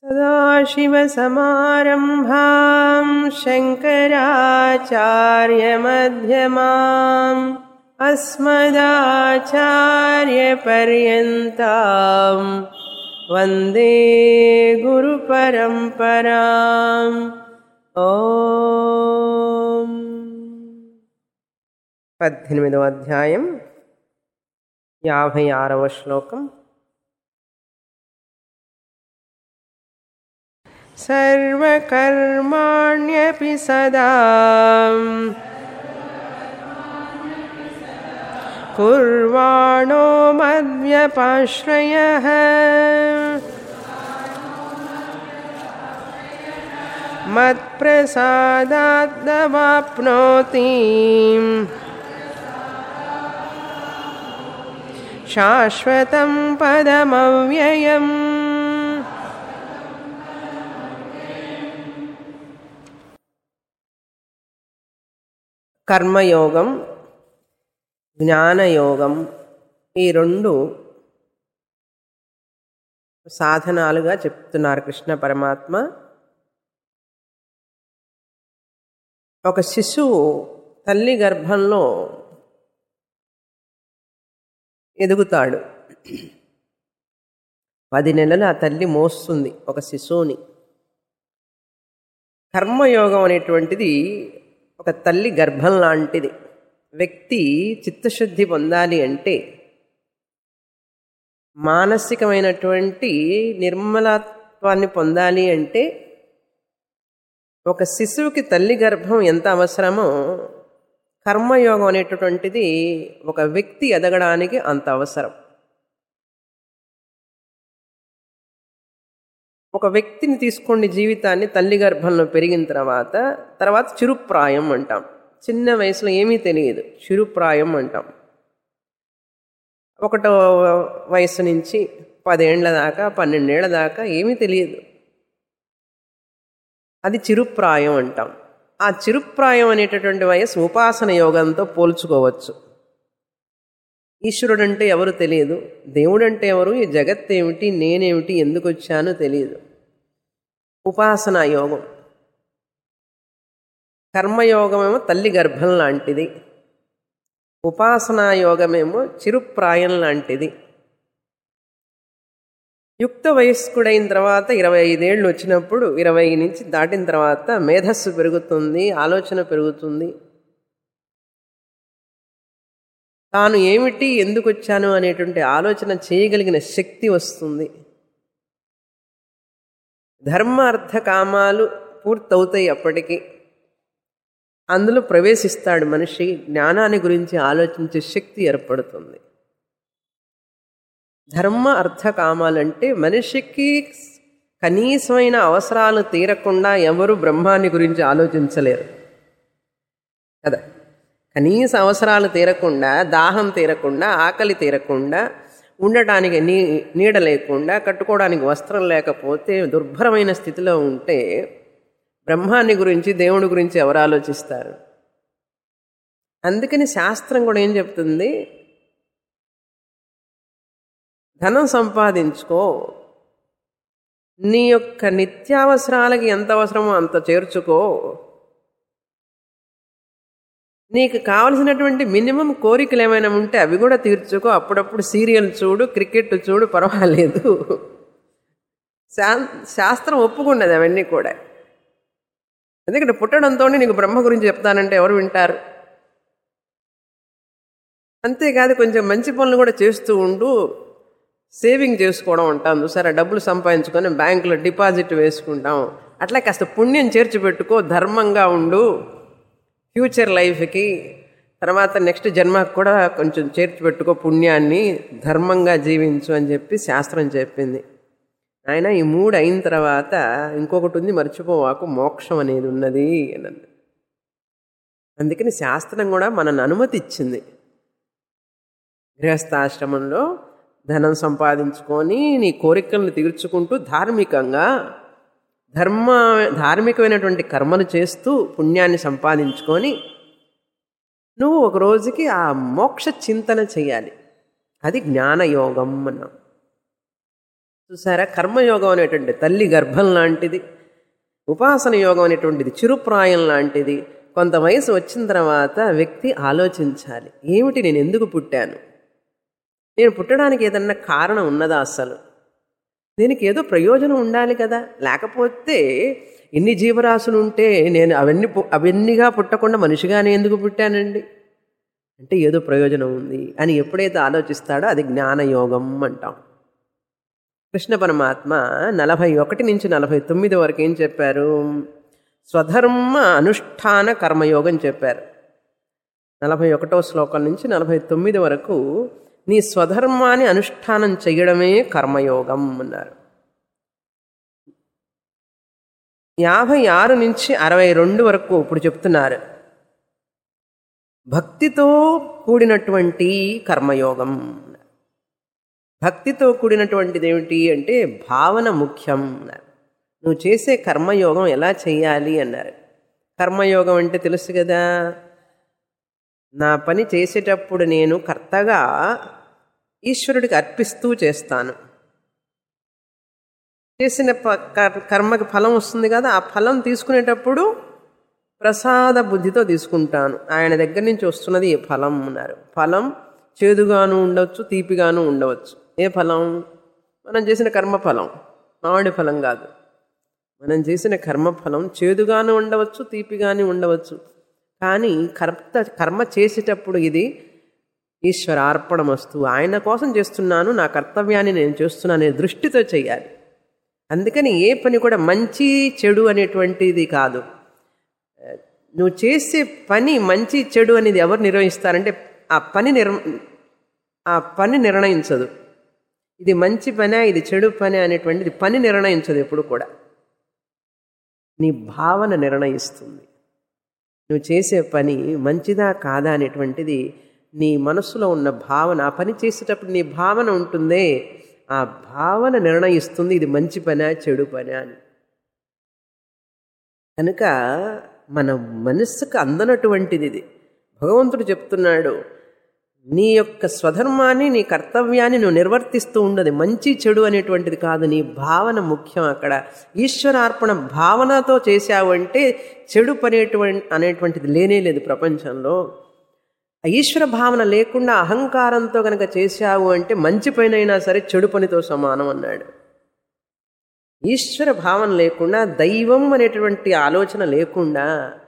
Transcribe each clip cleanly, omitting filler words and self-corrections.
सदाशिवसमारम्भां शङ्कराचार्यमध्यमाम् अस्मदाचार्यपर्यन्तां वन्दे गुरुपरम्पराम् ఓం 18వ అధ్యాయం 56వ శ్లోకం. సర్వకర్మాణ్యపి సదా కుర్వాణో మద్వ్యపాశ్రయః మత్ప్రసాదాదవాప్నోతి శాశ్వతం పదమవ్యయం. కర్మయోగం, జ్ఞానయోగం ఈ రెండు సాధనాలుగా చెప్తున్నారు కృష్ణ పరమాత్మ. ఒక శిశువు తల్లి గర్భంలో ఎదుగుతాడు. 10 నెలలు ఆ తల్లి మోస్తుంది ఒక శిశువుని. కర్మయోగం అనేటువంటిది ఒక తల్లి గర్భం లాంటిది. వ్యక్తి చిత్తశుద్ధి పొందాలి అంటే, మానసికమైనటువంటి నిర్మలత్వాన్ని పొందాలి అంటే, ఒక శిశువుకి తల్లి గర్భం ఎంత అవసరమో కర్మయోగం అనేటటువంటిది ఒక వ్యక్తి ఎదగడానికి అంత అవసరం. ఒక వ్యక్తిని తీసుకోండి, జీవితాన్ని తల్లి గర్భంలో పెరిగిన తర్వాత చిరుప్రాయం అంటాం. చిన్న వయసులో ఏమీ తెలియదు, చిరుప్రాయం అంటాం. 1వ వయసు నుంచి 10 ఏళ్ల దాకా 12 ఏళ్ల దాకా ఏమీ తెలియదు, అది చిరుప్రాయం అంటాం. ఆ చిరుప్రాయం అనేటటువంటి వయసు ఉపాసన యోగంతో పోల్చుకోవచ్చు. ఈశ్వరుడు అంటే ఎవరు తెలియదు, దేవుడంటే ఎవరు, ఈ జగత్ ఏమిటి, నేనేమిటి, ఎందుకు వచ్చానో తెలియదు. ఉపాసనా యోగం. కర్మయోగమేమో తల్లి గర్భం లాంటిది, ఉపాసనా యోగమేమో చిరుప్రాయం లాంటిది. యుక్త వయస్కుడైన తర్వాత 25 ఏళ్ళు వచ్చినప్పుడు, 20 నుంచి దాటిన తర్వాత మేధస్సు పెరుగుతుంది, ఆలోచన పెరుగుతుంది. తాను ఏమిటి, ఎందుకు వచ్చాను అనేటువంటి ఆలోచన చేయగలిగిన శక్తి వస్తుంది. ధర్మ అర్థ కామాలు పూర్తవుతాయి. అప్పటికి అందులో ప్రవేశిస్తాడు మనిషి. జ్ఞానాన్ని గురించి ఆలోచించే శక్తి ఏర్పడుతుంది. ధర్మ అర్థ కామాలంటే మనిషికి కనీసమైన అవసరాలు తీరకుండా ఎవరు బ్రహ్మాన్ని గురించి ఆలోచించలేరు కదా. కనీస అవసరాలు తీరకుండా, దాహం తీరకుండా, ఆకలి తీరకుండా, ఉండటానికి నీడ లేకుండా, కట్టుకోవడానికి వస్త్రం లేకపోతే దుర్భరమైన స్థితిలో ఉంటే బ్రహ్మాన్ని గురించి, దేవుడి గురించి ఎవరు ఆలోచిస్తారు? అందుకని శాస్త్రం కూడా ఏం చెప్తుంది, ధనం సంపాదించుకో, నీ యొక్క నిత్యావసరాలకి ఎంత అవసరమో అంత చేర్చుకో, నీకు కావలసినటువంటి మినిమం కోరికలు ఏమైనా ఉంటే అవి కూడా తీర్చుకో, అప్పుడప్పుడు సీరియల్ చూడు, క్రికెట్ చూడు, పర్వాలేదు. శాస్త్రం ఒప్పుకున్నది అవన్నీ కూడా. ఎందుకంటే పుట్టడంతో నీకు బ్రహ్మ గురించి చెప్తానంటే ఎవరు వింటారు? అంతేకాదు కొంచెం మంచి పనులు కూడా చేస్తూ ఉండు. సేవింగ్ చేసుకోవడం ఉంటాం చూసారా, డబ్బులు సంపాదించుకొని బ్యాంకులో డిపాజిట్ వేసుకుంటాం. అట్లా కాస్త పుణ్యం చేర్చిపెట్టుకో, ధర్మంగా ఉండు, ఫ్యూచర్ లైఫ్కి, తర్వాత నెక్స్ట్ జన్మకు కూడా కొంచెం చేర్చిపెట్టుకో పుణ్యాన్ని, ధర్మంగా జీవించు అని చెప్పి శాస్త్రం చెప్పింది. ఆయన ఈ 3 అయిన తర్వాత ఇంకొకటి ఉంది, మర్చిపోవాకు, మోక్షం అనేది ఉన్నది అని. అందుకని శాస్త్రం కూడా మనల్ని అనుమతి ఇచ్చింది. గృహస్థాశ్రమంలో ధనం సంపాదించుకొని నీ కోరికలను తీర్చుకుంటూ ధార్మికంగా ధార్మికమైనటువంటి కర్మలు చేస్తూ పుణ్యాన్ని సంపాదించుకొని నువ్వు ఒక రోజుకి ఆ మోక్ష చింతన చేయాలి. అది జ్ఞానయోగం అన్నాం. చూసారా, కర్మయోగం అనేటువంటి తల్లి గర్భం లాంటిది, ఉపాసన యోగం అనేటువంటిది చిరుప్రాయం లాంటిది. కొంత వయసు వచ్చిన తర్వాత వ్యక్తి ఆలోచించాలి, ఏమిటి నేను ఎందుకు పుట్టాను, నేను పుట్టడానికి ఏదన్నా కారణం ఉన్నదా, అసలు దీనికి ఏదో ప్రయోజనం ఉండాలి కదా, లేకపోతే ఇన్ని జీవరాశులు ఉంటే నేను అవన్నీగా పుట్టకుండా మనిషిగానే ఎందుకు పుట్టానండి అంటే ఏదో ప్రయోజనం ఉంది అని ఎప్పుడైతే ఆలోచిస్తాడో అది జ్ఞానయోగం అంటాం. కృష్ణ పరమాత్మ 41 నుంచి 49 వరకు ఏం చెప్పారు? స్వధర్మ అనుష్ఠాన కర్మయోగం చెప్పారు. 41వ శ్లోకం నుంచి 49 వరకు నీ స్వధర్మాన్ని అనుష్ఠానం చేయడమే కర్మయోగం అన్నారు. 56 నుంచి 62 వరకు ఇప్పుడు చెప్తున్నారు భక్తితో కూడినటువంటి కర్మయోగం. భక్తితో కూడినటువంటిది ఏమిటి అంటే భావన ముఖ్యం అన్నారు. నువ్వు చేసే కర్మయోగం ఎలా చేయాలి అన్నారు. కర్మయోగం అంటే తెలుసు కదా, నా పని చేసేటప్పుడు నేను కర్తగా ఈశ్వరుడికి అర్పిస్తూ చేస్తాను. చేసిన కర్మకి ఫలం వస్తుంది కదా, ఆ ఫలం తీసుకునేటప్పుడు ప్రసాద బుద్ధితో తీసుకుంటాను. ఆయన దగ్గర నుంచి వస్తున్నది ఏ ఫలం అన్నారు. ఫలం చేదుగాను ఉండవచ్చు, తీపిగాను ఉండవచ్చు. ఏ ఫలం? మనం చేసిన కర్మఫలం, మామిడి ఫలం కాదు. మనం చేసిన కర్మఫలం చేదుగాను ఉండవచ్చు, తీపిగాను ఉండవచ్చు. కానీ కర్మ చేసేటప్పుడు ఇది ఈశ్వరార్పణమస్తు, ఆయన కోసం చేస్తున్నాను, నా కర్తవ్యాన్ని నేను చేస్తున్నాను అనే దృష్టితో చేయాలి. అందుకని ఏ పని కూడా మంచి చెడు అనేటువంటిది కాదు. నువ్వు చేసే పని మంచి చెడు అనేది ఎవరు నిర్వహిస్తారంటే ఆ పని నిర్ణయించదు. ఇది మంచి పనే, ఇది చెడు పనే అనేటువంటిది పని నిర్ణయించదు. ఎప్పుడు కూడా నీ భావన నిర్ణయిస్తుంది. నువ్వు చేసే పని మంచిదా కాదా అనేటువంటిది నీ మనసులో ఉన్న భావన. ఆ పని చేసేటప్పుడు నీ భావన ఉంటుందే, ఆ భావన నిర్ణయిస్తుంది ఇది మంచి పనా చెడు పనా అని. కనుక మన మనస్సుకు అందనటువంటిది ఇది. భగవంతుడు చెప్తున్నాడు, నీ యొక్క స్వధర్మాన్ని, నీ కర్తవ్యాన్ని నువ్వు నిర్వర్తిస్తూ ఉండదు. మంచి చెడు అనేటువంటిది కాదు, నీ భావన ముఖ్యం. అక్కడ ఈశ్వరార్పణ భావనతో చేశావు అంటే చెడు పని అనేటువంటిది లేనే లేదు ప్రపంచంలో. ఈశ్వర భావన లేకుండా అహంకారంతో కనుక చేశావు అంటే మంచి పని అయినా సరే చెడు పనితో సమానం అన్నాడు. ఈశ్వర భావన లేకుండా, దైవం అనేటువంటి ఆలోచన లేకుండా,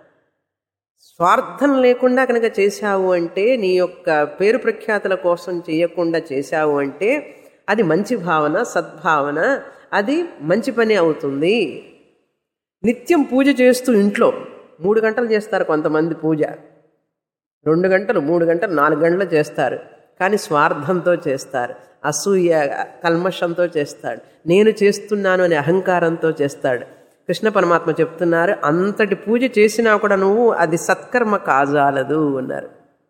స్వార్థం లేకుండా కనుక చేశావు అంటే, నీ యొక్క పేరు ప్రఖ్యాతుల కోసం చేయకుండా చేశావు అంటే అది మంచి భావన, సద్భావన, అది మంచి పని అవుతుంది. నిత్యం పూజ చేస్తూ ఇంట్లో 3 గంటలు చేస్తారు కొంతమంది పూజ, 2 గంటలు, 3 గంటలు, 4 గంటలు చేస్తారు. కానీ స్వార్థంతో చేస్తారు, అసూయ కల్మషంతో చేస్తాడు, నేను చేస్తున్నాను అనే అహంకారంతో చేస్తాడు. కృష్ణ పరమాత్మ చెప్తున్నారు, అంతటి పూజ చేసినా కూడా నువ్వు అది సత్కర్మ కాజాలదు అన్నారు.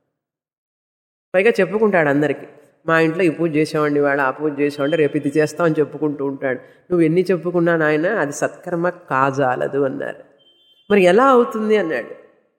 పైగా చెప్పుకుంటాడు అందరికీ, మా ఇంట్లో ఈ పూజ చేసామండి, వాడు ఆ పూజ చేసామంటే రేపు ఇది చేస్తామని చెప్పుకుంటూ ఉంటాడు. నువ్వు ఎన్ని చెప్పుకున్నా నాయన అది సత్కర్మ కాజాలదు అన్నారు. మరి ఎలా అవుతుంది అన్నాడు.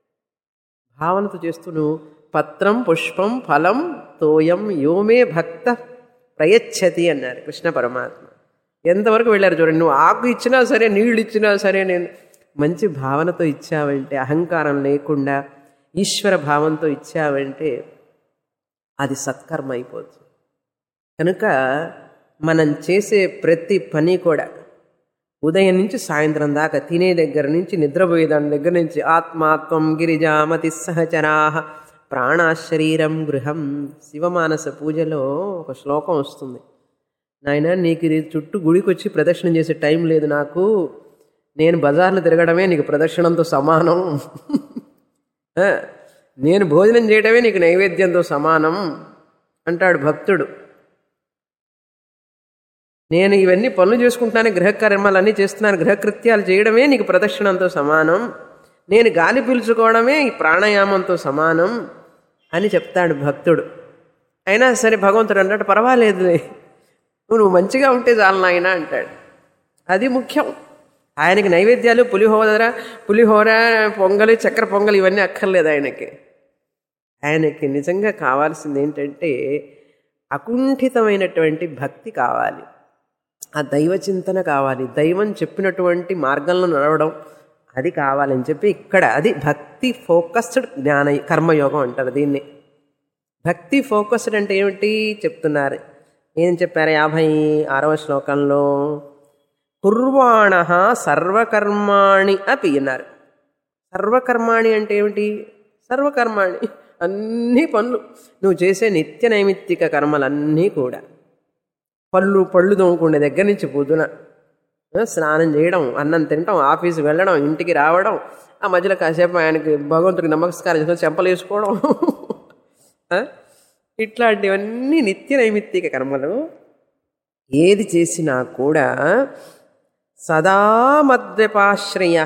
భావనతో చేస్తూ నువ్వు పత్రం పుష్పం ఫలం తోయం యోమే భక్త ప్రయచ్చతి అన్నారు కృష్ణ పరమాత్మ. ఎంతవరకు వెళ్ళారు చూడండి. నువ్వు ఆకు ఇచ్చినా సరే, నీళ్ళు ఇచ్చినా సరే, నేను మంచి భావనతో ఇచ్చావంటే, అహంకారం లేకుండా ఈశ్వర భావంతో ఇచ్చావంటే అది సత్కర్మ అయిపోతుంది. కనుక మనం చేసే ప్రతి పని కూడా ఉదయం నుంచి సాయంత్రం దాకా, తినే దగ్గర నుంచి నిద్రపోయేదాని దగ్గర నుంచి, ఆత్మాత్వం గిరిజామతి సహచరా ప్రాణాశరీరం గృహం. శివమానస పూజలో ఒక శ్లోకం వస్తుంది, నాయన నీకు ఇది చుట్టూ గుడికి వచ్చి ప్రదక్షిణం చేసే టైం లేదు నాకు, నేను బజార్లు తిరగడమే నీకు ప్రదక్షిణంతో సమానం, నేను భోజనం చేయడమే నీకు నైవేద్యంతో సమానం అంటాడు భక్తుడు. నేను ఇవన్నీ పనులు చేసుకుంటున్నాను, గృహకర్మలన్నీ చేస్తున్నాను, గృహకృత్యాలు చేయడమే నీకు ప్రదక్షిణంతో సమానం, నేను గాలి పీల్చుకోవడమే ఈ ప్రాణాయామంతో సమానం అని చెప్తాడు భక్తుడు. అయినా సరే భగవంతుడు అంటాడు, పర్వాలేదులే, నువ్వు మంచిగా ఉంటే చాలు నాయన అంటాడు. అది ముఖ్యం. ఆయనకి నైవేద్యాలు పులిహోర పొంగలి, చక్కెర పొంగలి ఇవన్నీ అక్కర్లేదు ఆయనకి. ఆయనకి నిజంగా కావాల్సింది ఏంటంటే అకుంఠితమైనటువంటి భక్తి కావాలి. ఆ దైవ చింతన కావాలి, దైవం చెప్పినటువంటి మార్గంలో నడవడం అది కావాలని చెప్పి ఇక్కడ అది భక్తి ఫోకస్డ్ జ్ఞాన కర్మయోగం అంటారు దీన్ని. భక్తి ఫోకస్డ్ అంటే ఏమిటి చెప్తున్నారు. ఏం చెప్పారు 56వ శ్లోకంలో? కుర్వాణః సర్వకర్మాణి అపి అన్నారు. సర్వకర్మాణి అంటే ఏమిటి? సర్వకర్మాణి అన్ని పనులు, నువ్వు చేసే నిత్య నైమిత్తిక కర్మలన్నీ కూడా, పళ్ళు తోముకునే దగ్గర నుంచి పొద్దున స్నానం చేయడం, అన్నం తినడం, ఆఫీస్కి వెళ్ళడం, ఇంటికి రావడం, ఆ మధ్యలో కాసేపు ఆయనకి భగవంతుడికి నమస్కారం చేసుకొని చెంపలు వేసుకోవడం, ఇట్లాంటివన్నీ నిత్య నైమిత్తిక కర్మలు. ఏది చేసినా కూడా సదా మద్వ్యపాశ్రయ,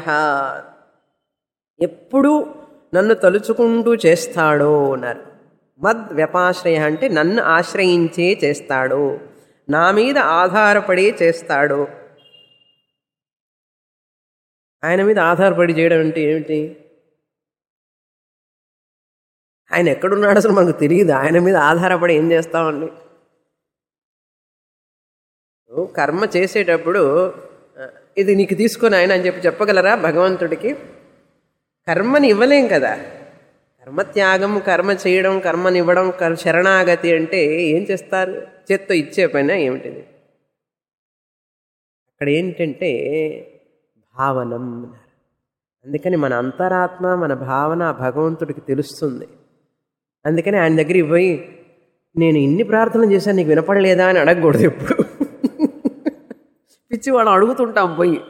ఎప్పుడు నన్ను తలుచుకుంటూ చేస్తాడో అన్నారు. మద్వ్యపాశ్రయ అంటే నన్ను ఆశ్రయించే చేస్తాడు, నా మీద ఆధారపడి చేస్తాడు. ఆయన మీద ఆధారపడి చేయడం అంటే ఏమిటి? ఆయన ఎక్కడున్నాడు అసలు మనకు తెలియదు. ఆయన మీద ఆధారపడి ఏం చేస్తామండి? కర్మ చేసేటప్పుడు ఇది నీకు తీసుకొని ఆయన అని చెప్పగలరా భగవంతుడికి? కర్మని ఇవ్వలేం కదా. కర్మత్యాగం, కర్మ చేయడం, కర్మనివ్వడం, శరణాగతి అంటే ఏం చేస్తారు? చేత్తో ఇచ్చే పైన ఏమిటిది? అక్కడ ఏంటంటే భావనం. అందుకని మన అంతరాత్మ, మన భావన భగవంతుడికి తెలుస్తుంది. అందుకని ఆయన దగ్గరికి పోయి నేను ఇన్ని ప్రార్థనలు చేశాను నీకు వినపడలేదా అని అడగకూడదు ఎప్పుడు. పిచ్చి వాళ్ళు అడుగుతుంటాం పోయి,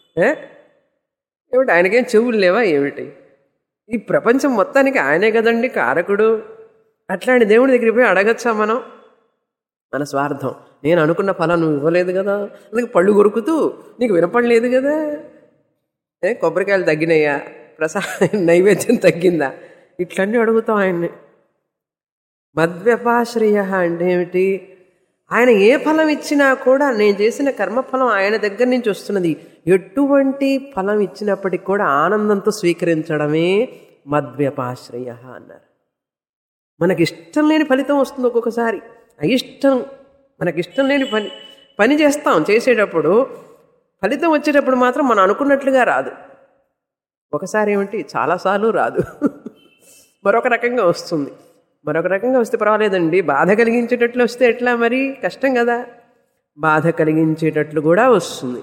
ఏమిటి ఆయనకేం చెవులు లేవా ఏమిటి? ఈ ప్రపంచం మొత్తానికి ఆయనే కదండి కారకుడు. అట్లాంటి దేవుడి దగ్గరికి పోయి అడగచ్చా మనం? మన స్వార్థం, నేను అనుకున్న ఫలం నువ్వు ఇవ్వలేదు కదా, అందుకే పళ్ళు కొరుకుతూ నీకు వినపడలేదు కదా, కొబ్బరికాయలు తగ్గినాయా, నైవేద్యం తగ్గిందా, ఇట్లన్నీ అడుగుతాం ఆయన్ని. మద్వ్యపాశ్రయ అంటే ఏమిటి? ఆయన ఏ ఫలం ఇచ్చినా కూడా నేను చేసిన కర్మఫలం ఆయన దగ్గర నుంచి వస్తున్నది. ఎటువంటి ఫలం ఇచ్చినప్పటికి కూడా ఆనందంతో స్వీకరించడమే మద్వ్యపాశ్రయ అన్నారు. మనకిష్టం లేని ఫలితం వస్తుంది ఒక్కొక్కసారి, అయిష్టం, మనకిష్టం లేని పని చేస్తాం. చేసేటప్పుడు ఫలితం వచ్చేటప్పుడు మాత్రం మనం అనుకున్నట్లుగా రాదు. ఒకసారి ఏమిటి, చాలాసార్లు రాదు. మరొక రకంగా వస్తుంది. మరొక రకంగా వస్తే పర్వాలేదండి, బాధ కలిగించేటట్లు వస్తే ఎట్లా మరి? కష్టం కదా. బాధ కలిగించేటట్లు కూడా వస్తుంది.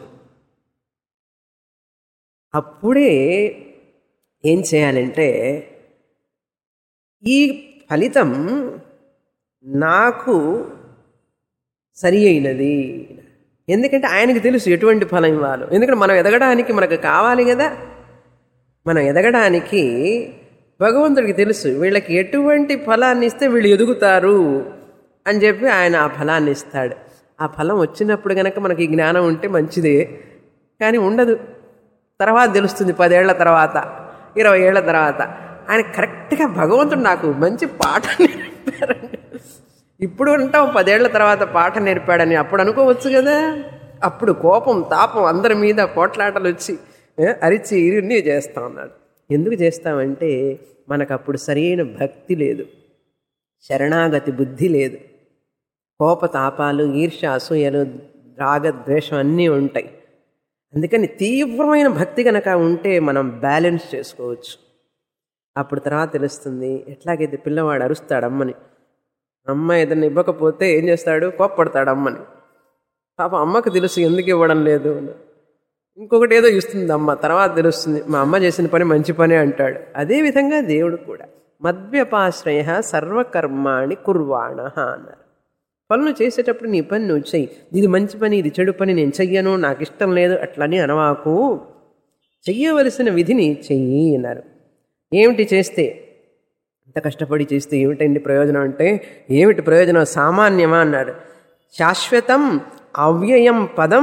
అప్పుడే ఏం చేయాలంటే ఈ ఫలితం నాకు సరి అయినది. ఎందుకంటే ఆయనకు తెలుసు ఎటువంటి ఫలం ఇవ్వాలో. ఎందుకంటే మనం ఎదగడానికి మనకు కావాలి కదా. మనం ఎదగడానికి భగవంతుడికి తెలుసు వీళ్ళకి ఎటువంటి ఫలాన్ని ఇస్తే వీళ్ళు ఎదుగుతారు అని చెప్పి ఆయన ఆ ఫలాన్ని ఇస్తాడు. ఆ ఫలం వచ్చినప్పుడు కనుక మనకి జ్ఞానం ఉంటే మంచిదే, కానీ ఉండదు. తర్వాత తెలుస్తుంది, 10 ఏళ్ల తర్వాత, 20 ఏళ్ల తర్వాత. ఆయన కరెక్ట్గా భగవంతుడు నాకు మంచి పాఠం నేర్పారండి. ఇప్పుడు ఉంటాం 10 ఏళ్ల తర్వాత పాఠం నేర్పాడని అప్పుడు అనుకోవచ్చు కదా. అప్పుడు కోపం, తాపం, అందరి మీద పోట్లాటలు వచ్చి అరిచి ఇన్ని చేస్తా ఉన్నాడు. ఎందుకు చేస్తామంటే మనకు అప్పుడు సరైన భక్తి లేదు, శరణాగతి బుద్ధి లేదు. కోపతాపాలు, ఈర్ష్య, అసూయలు, రాగద్వేషం అన్నీ ఉంటాయి. అందుకని తీవ్రమైన భక్తి కనుక ఉంటే మనం బ్యాలెన్స్ చేసుకోవచ్చు. అప్పుడు తర్వాత తెలుస్తుంది. ఎట్లాగైతే పిల్లవాడు అరుస్తాడు అమ్మని, అమ్మ ఏదైనా ఇవ్వకపోతే ఏం చేస్తాడు? కోప్పడతాడు అమ్మని. పాప అమ్మకు తెలుసు ఎందుకు ఇవ్వడం లేదు. ఇంకొకటి ఏదో ఇస్తుంది అమ్మ, తర్వాత తెలుస్తుంది మా అమ్మ చేసిన పని మంచి పని అంటాడు. అదేవిధంగా దేవుడు కూడా మద్వ్యపాశ్రయ సర్వకర్మాణి కుర్వాణ అన్నారు. పనులు చేసేటప్పుడు నీ పని నువ్వు చెయ్యి. ఇది మంచి పని, ఇది చెడు పని, నేను చెయ్యను, నాకు ఇష్టం లేదు అట్లని అనవాకు. చెయ్యవలసిన విధిని చెయ్యి అన్నారు. ఏమిటి చేస్తే, ఇంత కష్టపడి చేస్తే ఏమిటండి ప్రయోజనం అంటే, ఏమిటి ప్రయోజనం? సామాన్యమా అన్నాడు. శాశ్వతం అవ్యయం పదం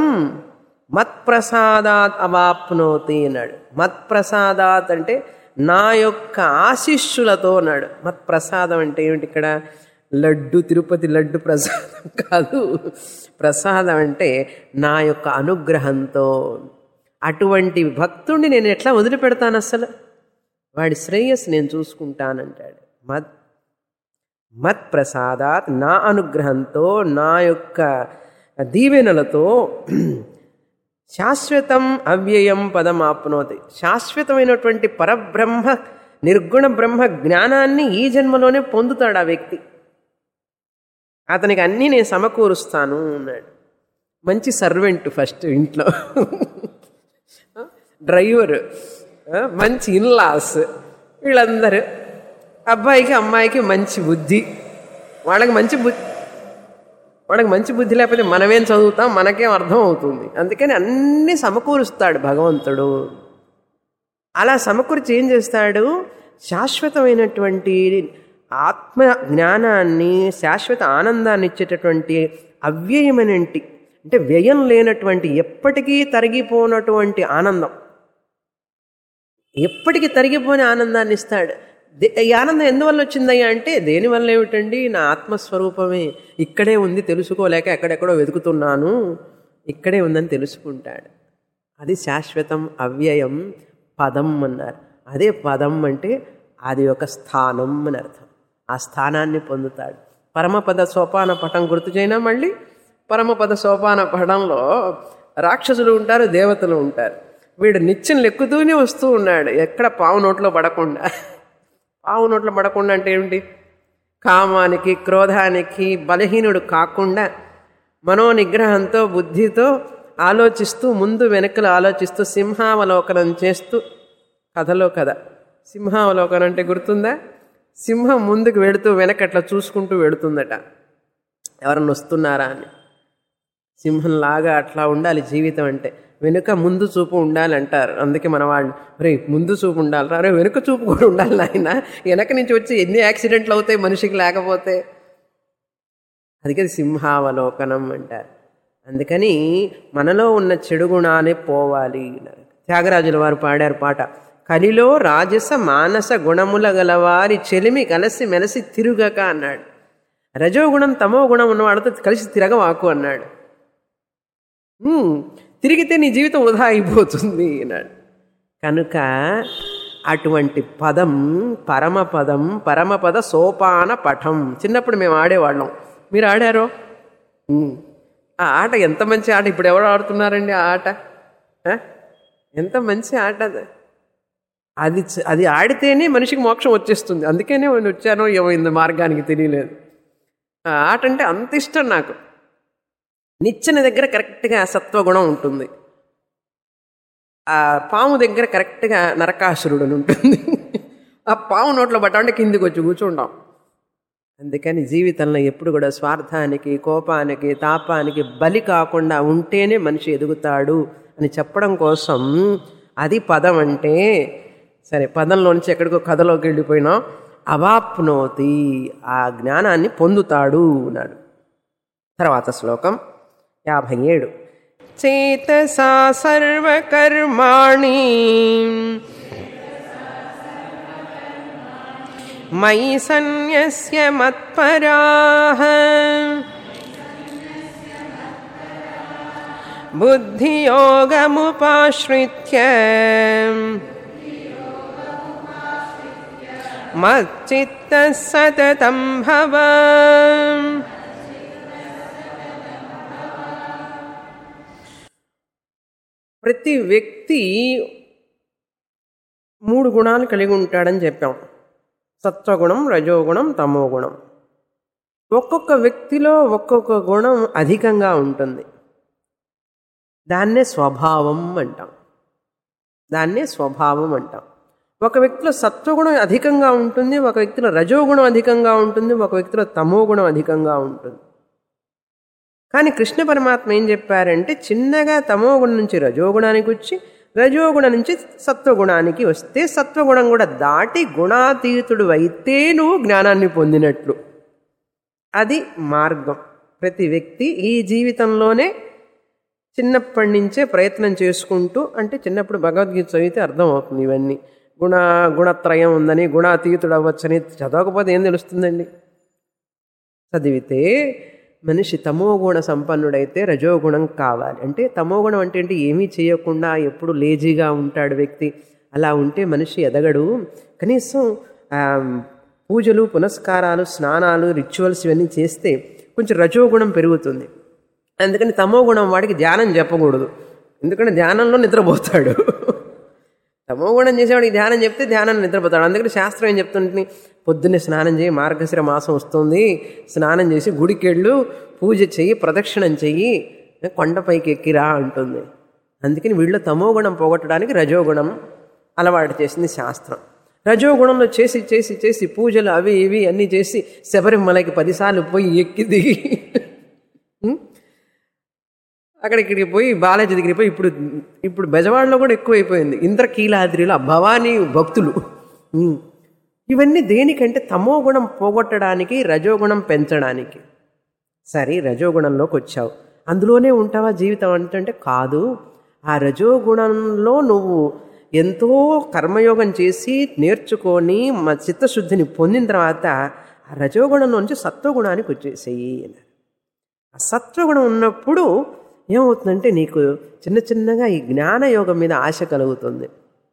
మత్ప్రసాదాత్ అవాప్నోతి అన్నాడు. మత్ప్రసాదాత్ అంటే నా యొక్క ఆశీస్సులతో అన్నాడు. మత్ప్రసాదం అంటే ఏమిటి? ఇక్కడ లడ్డు, తిరుపతి లడ్డు ప్రసాదం కాదు. ప్రసాదం అంటే నా యొక్క అనుగ్రహంతో. అటువంటి భక్తుడిని నేను ఎట్లా వదిలిపెడతాను? అసలు వాడి శ్రేయస్సు నేను చూసుకుంటానంటాడు. మత్ప్రసాదాత్, నా అనుగ్రహంతో, నా యొక్క ఆ దీవెనలతో శాశ్వతం అవ్యయం పదం ఆప్నోతి. శాశ్వతమైనటువంటి పరబ్రహ్మ నిర్గుణ బ్రహ్మ జ్ఞానాన్ని ఈ జన్మలోనే పొందుతాడు ఆ వ్యక్తి. అతనికి అన్నీ నేను సమకూరుస్తాను అన్నాడు. మంచి సర్వెంట్ ఫస్ట్ ఇంట్లో, డ్రైవర్, మంచి ఇన్లాస్, వీళ్ళందరూ అబ్బాయికి అమ్మాయికి మంచి బుద్ధి. వాళ్ళకి మంచి బుద్ధి లేకపోతే మనమేం చదువుతాం, మనకేం అర్థం అవుతుంది. అందుకని అన్నీ సమకూరుస్తాడు భగవంతుడు. అలా సమకూర్చి ఏం చేస్తాడు, శాశ్వతమైనటువంటి ఆత్మ జ్ఞానాన్ని, శాశ్వత ఆనందాన్ని ఇచ్చేటటువంటి అవ్యయమైనటి, అంటే వ్యయం లేనటువంటి, ఎప్పటికీ తరిగిపోనటువంటి ఆనందం, ఎప్పటికీ తరిగిపోని ఆనందాన్ని ఇస్తాడు. ఈ ఆనందం ఎందువల్ల వచ్చిందయ్యా అంటే, దేనివల్ల ఏమిటండి, నా ఆత్మస్వరూపమే ఇక్కడే ఉంది, తెలుసుకోలేక ఎక్కడెక్కడో వెతుకుతున్నాను, ఇక్కడే ఉందని తెలుసుకుంటాడు. అది శాశ్వతం అవ్యయం పదం అన్నారు. అదే పదం అంటే అది ఒక స్థానం అని అర్థం. ఆ స్థానాన్ని పొందుతాడు. పరమపద సోపాన పటం గుర్తు చేయనా మళ్ళీ? పరమపద సోపాన పటంలో రాక్షసులు ఉంటారు, దేవతలు ఉంటారు. వీడు నిత్యం లెక్కుతూనే వస్తూ ఉన్నాడు, ఎక్కడ పావు నోట్లో పడకుండా. పావు నోట్లో పడకుండా అంటే ఏమిటి, కామానికి క్రోధానికి బలహీనుడు కాకుండా మనోనిగ్రహంతో బుద్ధితో ఆలోచిస్తూ, ముందు వెనకలు ఆలోచిస్తూ, సింహావలోకనం చేస్తూ, కథలో కథ సింహావలోకనం అంటే గుర్తుందా? సింహం ముందుకు వెళుతూ వెనకట్లా చూసుకుంటూ వెళుతుందట, ఎవరన్నా వస్తున్నారా అని. సింహంలాగా అట్లా ఉండాలి జీవితం అంటే. వెనుక ముందు చూపు ఉండాలి అంటారు. అందుకే మన వాళ్ళు, రే ముందు చూపు ఉండాలి, రే వెనుక చూపు కూడా ఉండాలి నాయన, వెనక నుంచి వచ్చి ఎన్ని యాక్సిడెంట్లు అవుతాయి మనిషికి లేకపోతే. అందుకే సింహావలోకనం అంటారు. అందుకని మనలో ఉన్న చెడు గుణాన్ని పోవాలి. త్యాగరాజుల వారు పాడారు పాట, కలిలో రాజస మానస గుణముల గలవారి చెలిమి కలిసి మెలసి తిరుగక అన్నాడు. రజోగుణం తమో గుణం ఉన్నవాడితో కలిసి తిరగవాకు అన్నాడు. తిరిగితే నీ జీవితం వృధా అయిపోతుంది అన్నాడు. కనుక అటువంటి పదం పరమపదం, పరమపద సోపాన పఠం. చిన్నప్పుడు మేము ఆడేవాళ్ళం, మీరు ఆడారో? ఆ ఆట ఎంత మంచి ఆట, ఇప్పుడు ఎవరు ఆడుతున్నారండి ఆ ఆట? ఎంత మంచి ఆట అది. అది ఆడితేనే మనిషికి మోక్షం వచ్చేస్తుంది. అందుకనే నేను వచ్చానో ఏమైంది మార్గానికి తెలియలేదు. ఆ ఆట అంటే అంత ఇష్టం నాకు. నిచ్చెన దగ్గర కరెక్ట్గా సత్వగుణం ఉంటుంది, ఆ పాము దగ్గర కరెక్ట్గా నరకాసురుడు అని ఉంటుంది. ఆ పాము నోట్లో పట్టాలంటే కిందికి వచ్చి కూర్చుంటాం. అందుకని జీవితంలో ఎప్పుడు కూడా స్వార్థానికి, కోపానికి, తాపానికి బలి కాకుండా ఉంటేనే మనిషి ఎదుగుతాడు అని చెప్పడం కోసం అది పదం అంటే. సరే, పదంలోంచి ఎక్కడికో కథలోకి వెళ్ళిపోయినా, అవాప్నోతి, ఆ జ్ఞానాన్ని పొందుతాడు అన్నాడు. తర్వాత శ్లోకం 57. చేతసా సర్వకర్మాణి మయి సన్యస్య మత్పరాః బుద్ధియోగముపాశ్రిత్య మచ్చిత్తః సతతం భవ. ప్రతి వ్యక్తి 3 గుణాలు కలిగి ఉంటాడని చెప్పాం. సత్వగుణం, రజోగుణం, తమోగుణం. ఒక్కొక్క వ్యక్తిలో ఒక్కొక్క గుణం అధికంగా ఉంటుంది. దాన్నే స్వభావం అంటాం. ఒక వ్యక్తిలో సత్వగుణం అధికంగా ఉంటుంది, ఒక వ్యక్తిలో రజోగుణం అధికంగా ఉంటుంది, ఒక వ్యక్తిలో తమోగుణం అధికంగా ఉంటుంది. కానీ కృష్ణ పరమాత్మ ఏం చెప్పారంటే, చిన్నగా తమోగుణం నుంచి రజోగుణానికి వచ్చి, రజోగుణం నుంచి సత్వగుణానికి వస్తే, సత్వగుణం కూడా దాటి గుణాతీతుడు అయితే నువ్వు జ్ఞానాన్ని పొందినట్లు. అది మార్గం. ప్రతి వ్యక్తి ఈ జీవితంలోనే చిన్నప్పటి నుంచే ప్రయత్నం చేసుకుంటూ, అంటే చిన్నప్పుడు భగవద్గీత చదివితే అర్థమవుతుంది ఇవన్నీ. గుణత్రయం ఉందని, గుణాతీతుడు అవ్వచ్చని చదవకపోతే ఏం తెలుస్తుందండి? చదివితే మనిషి తమోగుణ సంపన్నుడైతే రజోగుణం కావాలి. అంటే తమోగుణం అంటే ఏంటి? ఏమీ చేయకుండా ఎప్పుడు లేజీగా ఉంటాడు వ్యక్తి. అలా ఉంటే మనిషి ఎదగడు. కనీసం పూజలు, పునస్కారాలు, స్నానాలు, రిచువల్స్ ఇవన్నీ చేస్తే కొంచెం రజోగుణం పెరుగుతుంది. అందుకని తమో గుణం వాడికి ధ్యానం చెప్పకూడదు, ఎందుకంటే ధ్యానంలో నిద్రపోతాడు. తమో గుణం చేసేవాడికి ధ్యానం చెప్తే ధ్యానాన్ని నిద్రపోతాడు. అందుకని శాస్త్రం ఏం చెప్తుంటుంది, పొద్దున్నే స్నానం చేయి, మార్గశిర మాసం వస్తుంది, స్నానం చేసి గుడికెళ్ళు, పూజ చెయ్యి, ప్రదక్షిణం చెయ్యి, కొండపైకి ఎక్కిరా అంటుంది. అందుకని వీళ్ళు తమో గుణం పోగొట్టడానికి రజోగుణం అలవాటు చేసింది శాస్త్రం. రజోగుణంలో చేసి చేసి చేసి పూజలు అవి ఇవి అన్నీ చేసి శబరిమలకి 10 సార్లు పోయి ఎక్కి దిగి అక్కడికి పోయి బాలాజీ దగ్గరికి పోయి ఇప్పుడు బెజవాడలో కూడా ఎక్కువైపోయింది, ఇంద్రకీలాద్రిలో భవానీ భక్తులు. ఇవన్నీ దేనికంటే తమో గుణం పోగొట్టడానికి, రజోగుణం పెంచడానికి. సరే, రజోగుణంలోకి వచ్చావు, అందులోనే ఉంటావా జీవితం అంటే కాదు. ఆ రజోగుణంలో నువ్వు ఎంతో కర్మయోగం చేసి నేర్చుకొని మా చిత్తశుద్ధిని పొందిన తర్వాత ఆ రజోగుణంలో నుంచి సత్వగుణానికి వచ్చేసేయి. ఆ సత్వగుణం ఉన్నప్పుడు ఏమవుతుందంటే నీకు చిన్న చిన్నగా ఈ జ్ఞానయోగం మీద ఆశ కలుగుతుంది.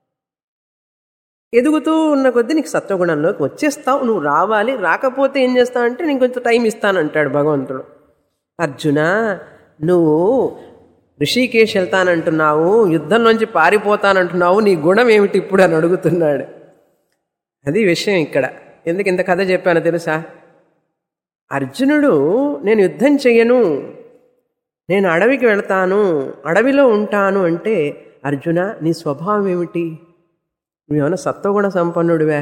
ఎదుగుతూ ఉన్న కొద్దీ నీకు సత్వగుణంలోకి వచ్చేస్తావు. నువ్వు రావాలి, రాకపోతే ఏం చేస్తావంటే నీకు కొంచెం టైం ఇస్తానంటాడు భగవంతుడు. అర్జున, నువ్వు ఋషికేశ్ వెళ్తానంటున్నావు, యుద్ధంలోంచి పారిపోతానంటున్నావు, నీ గుణం ఏమిటి ఇప్పుడు అని అడుగుతున్నాడు. అది విషయం ఇక్కడ. ఎందుకు ఇంత కథ చెప్పానో తెలుసా? అర్జునుడు నేను యుద్ధం చెయ్యను, నేను అడవికి వెళ్తాను, అడవిలో ఉంటాను అంటే, అర్జున నీ స్వభావం ఏమిటి? నువ్వేమన్నా సత్వగుణ సంపన్నుడివే?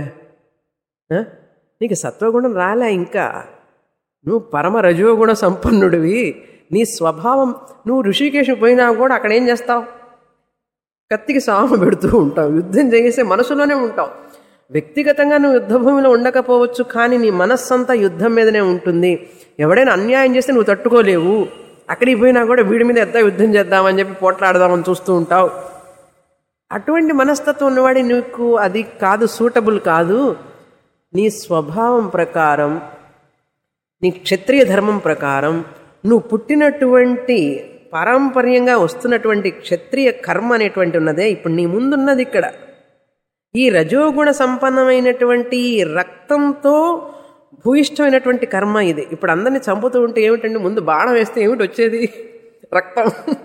నీకు సత్వగుణం రాలే ఇంకా, నువ్వు పరమ రజోగుణ సంపన్నుడివి. నీ స్వభావం, నువ్వు ఋషికేశం పోయినా కూడా అక్కడ ఏం చేస్తావు? కత్తికి సాము పెడుతూ ఉంటావు, యుద్ధం చేసే మనసులోనే ఉంటావు. వ్యక్తిగతంగా నువ్వు యుద్ధభూమిలో ఉండకపోవచ్చు, కానీ నీ మనస్సంతా యుద్ధం మీదనే ఉంటుంది. ఎవడైనా అన్యాయం చేస్తే నువ్వు తట్టుకోలేవు, అక్కడికి పోయినా కూడా వీడి మీద ఎంత యుద్ధం చేద్దామని చెప్పి పోట్లాడదామని చూస్తూ ఉంటావు. అటువంటి మనస్తత్వం ఉన్నవాడి నీకు అది కాదు, సూటబుల్ కాదు. నీ స్వభావం ప్రకారం, నీ క్షత్రియ ధర్మం ప్రకారం, నువ్వు పుట్టినటువంటి పారంపర్యంగా వస్తున్నటువంటి క్షత్రియ కర్మ అనేటువంటి ఉన్నదే ఇప్పుడు నీ ముందున్నది. ఇక్కడ ఈ రజోగుణ సంపన్నమైనటువంటి రక్తంతో భూయిష్టమైనటువంటి కర్మ ఇది. ఇప్పుడు అందరినీ చంపుతూ ఉంటే ఏమిటండి, ముందు బాణం వేస్తే ఏమిటి వచ్చేది? రక్తం.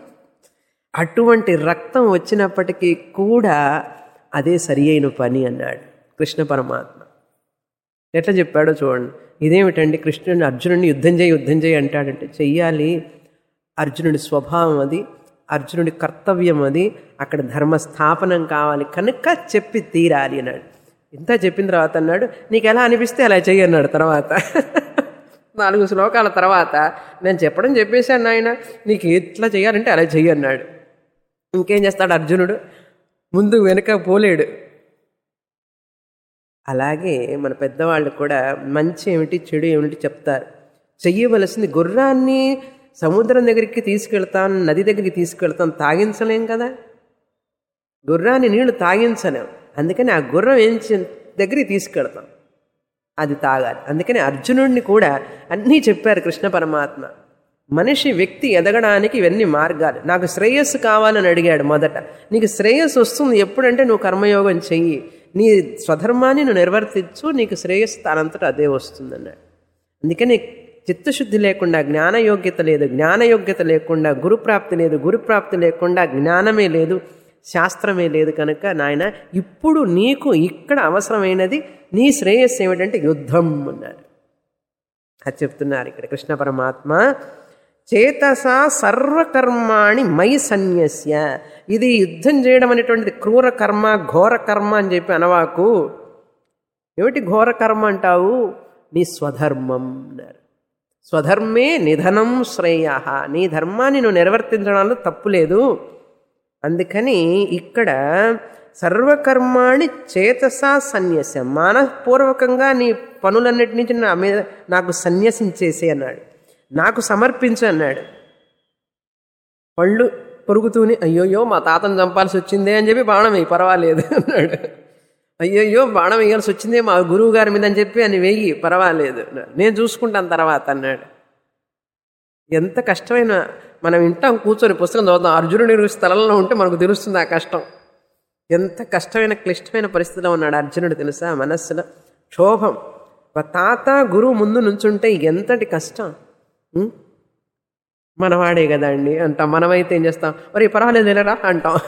అటువంటి రక్తం వచ్చినప్పటికీ కూడా అదే సరి అయిన పని అన్నాడు కృష్ణ పరమాత్మ. ఎట్లా చెప్పాడో చూడండి. ఇదేమిటండి, కృష్ణుడిని అర్జునుడిని యుద్ధం చేయి అంటాడంటే చెయ్యాలి. అర్జునుడి స్వభావం అది, అర్జునుడి కర్తవ్యం అది, అక్కడ ధర్మస్థాపనం కావాలి కనుక చెప్పి తీరాలి అన్నాడు. ఇంత చెప్పిన తర్వాత అన్నాడు, నీకు ఎలా అనిపిస్తే అలా చెయ్యి అన్నాడు. తర్వాత 4 శ్లోకాల తర్వాత నేను చెప్పడం చెప్పేశాను నాయన, నీకు ఎట్లా చేయాలంటే అలా చెయ్యి అన్నాడు. ఇంకేం చేస్తాడు అర్జునుడు, ముందు వెనుక పోలేడు. అలాగే మన పెద్దవాళ్ళు కూడా మంచి ఏమిటి చెడు ఏమిటి చెప్తారు. చెయ్యవలసింది, గుర్రాన్ని సముద్రం దగ్గరికి తీసుకెళ్తాం, నది దగ్గరికి తీసుకెళ్తాం, తాగించలేం కదా, గుర్రాన్ని నీళ్లు తాగించలేం. అందుకని ఆ గుర్రం దగ్గరికి తీసుకెళ్తాం, అది తాగాలి. అందుకని అర్జునుడిని కూడా అన్నీ చెప్పారు కృష్ణ పరమాత్మ. మనిషి వ్యక్తి ఎదగడానికి ఇవన్నీ మార్గాలు. నాకు శ్రేయస్సు కావాలని అడిగాడు మొదట. నీకు శ్రేయస్సు వస్తుంది ఎప్పుడంటే నువ్వు కర్మయోగం చెయ్యి, నీ స్వధర్మాన్ని నువ్వు నిర్వర్తించు, నీకు శ్రేయస్సు తానంతటా అదే వస్తుందన్నాడు. అందుకని చిత్తశుద్ధి లేకుండా జ్ఞానయోగ్యత లేదు, జ్ఞానయోగ్యత లేకుండా గురుప్రాప్తి లేదు, గురుప్రాప్తి లేకుండా జ్ఞానమే లేదు, శాస్త్రమే లేదు. కనుక నాయన ఇప్పుడు నీకు ఇక్కడ అవసరమైనది నీ శ్రేయస్సు ఏమిటంటే యుద్ధం అన్నాడు. అది చెప్తున్నారు ఇక్కడ కృష్ణ పరమాత్మ. చేతసా సర్వకర్మాణి మయి సన్యస్య. ఇది యుద్ధం చేయడం అనేటువంటిది క్రూర కర్మ, ఘోర కర్మ అని చెప్పి అనవాకు. ఏమిటి ఘోర కర్మ అంటావు? నీ స్వధర్మం అన్నారు. స్వధర్మే నిధనం శ్రేయ. నీ ధర్మాన్ని నువ్వు నిర్వర్తించడంలో తప్పు లేదు. అందుకని ఇక్కడ సర్వకర్మాణి చేతసా సన్యస్య, మానపూర్వకంగా నీ పనులన్నిటి నుంచి నాకు సన్యసించేసే అన్నాడు, నాకు సమర్పించు అన్నాడు. పళ్ళు పొరుగుతూనే అయ్యోయ్యో మా తాతను చంపాల్సి వచ్చిందే అని చెప్పి బాణం వేయి, పర్వాలేదు అన్నాడు. అయ్యోయ్యో బాణం వేయాల్సి వచ్చిందే మా గురువు గారి మీద అని చెప్పి అని వెయ్యి, పర్వాలేదు, నేను చూసుకుంటాను తర్వాత అన్నాడు. ఎంత కష్టమైన, మనం వింటాం కూర్చొని పుస్తకం చదువుతాం, అర్జునుడి స్థలంలో ఉంటే మనకు తెలుస్తుంది ఆ కష్టం. ఎంత కష్టమైన క్లిష్టమైన పరిస్థితిలో ఉన్నాడు అర్జునుడు తెలుసా, మనస్సులో క్షోభం. తాత గురువు ముందు నుంచుంటే ఎంతటి కష్టం. మనవాడే కదా అండి అంటాం. మనమైతే ఏం చేస్తాం, మరి పర్వాలేదు వెళ్ళరా అంటాం.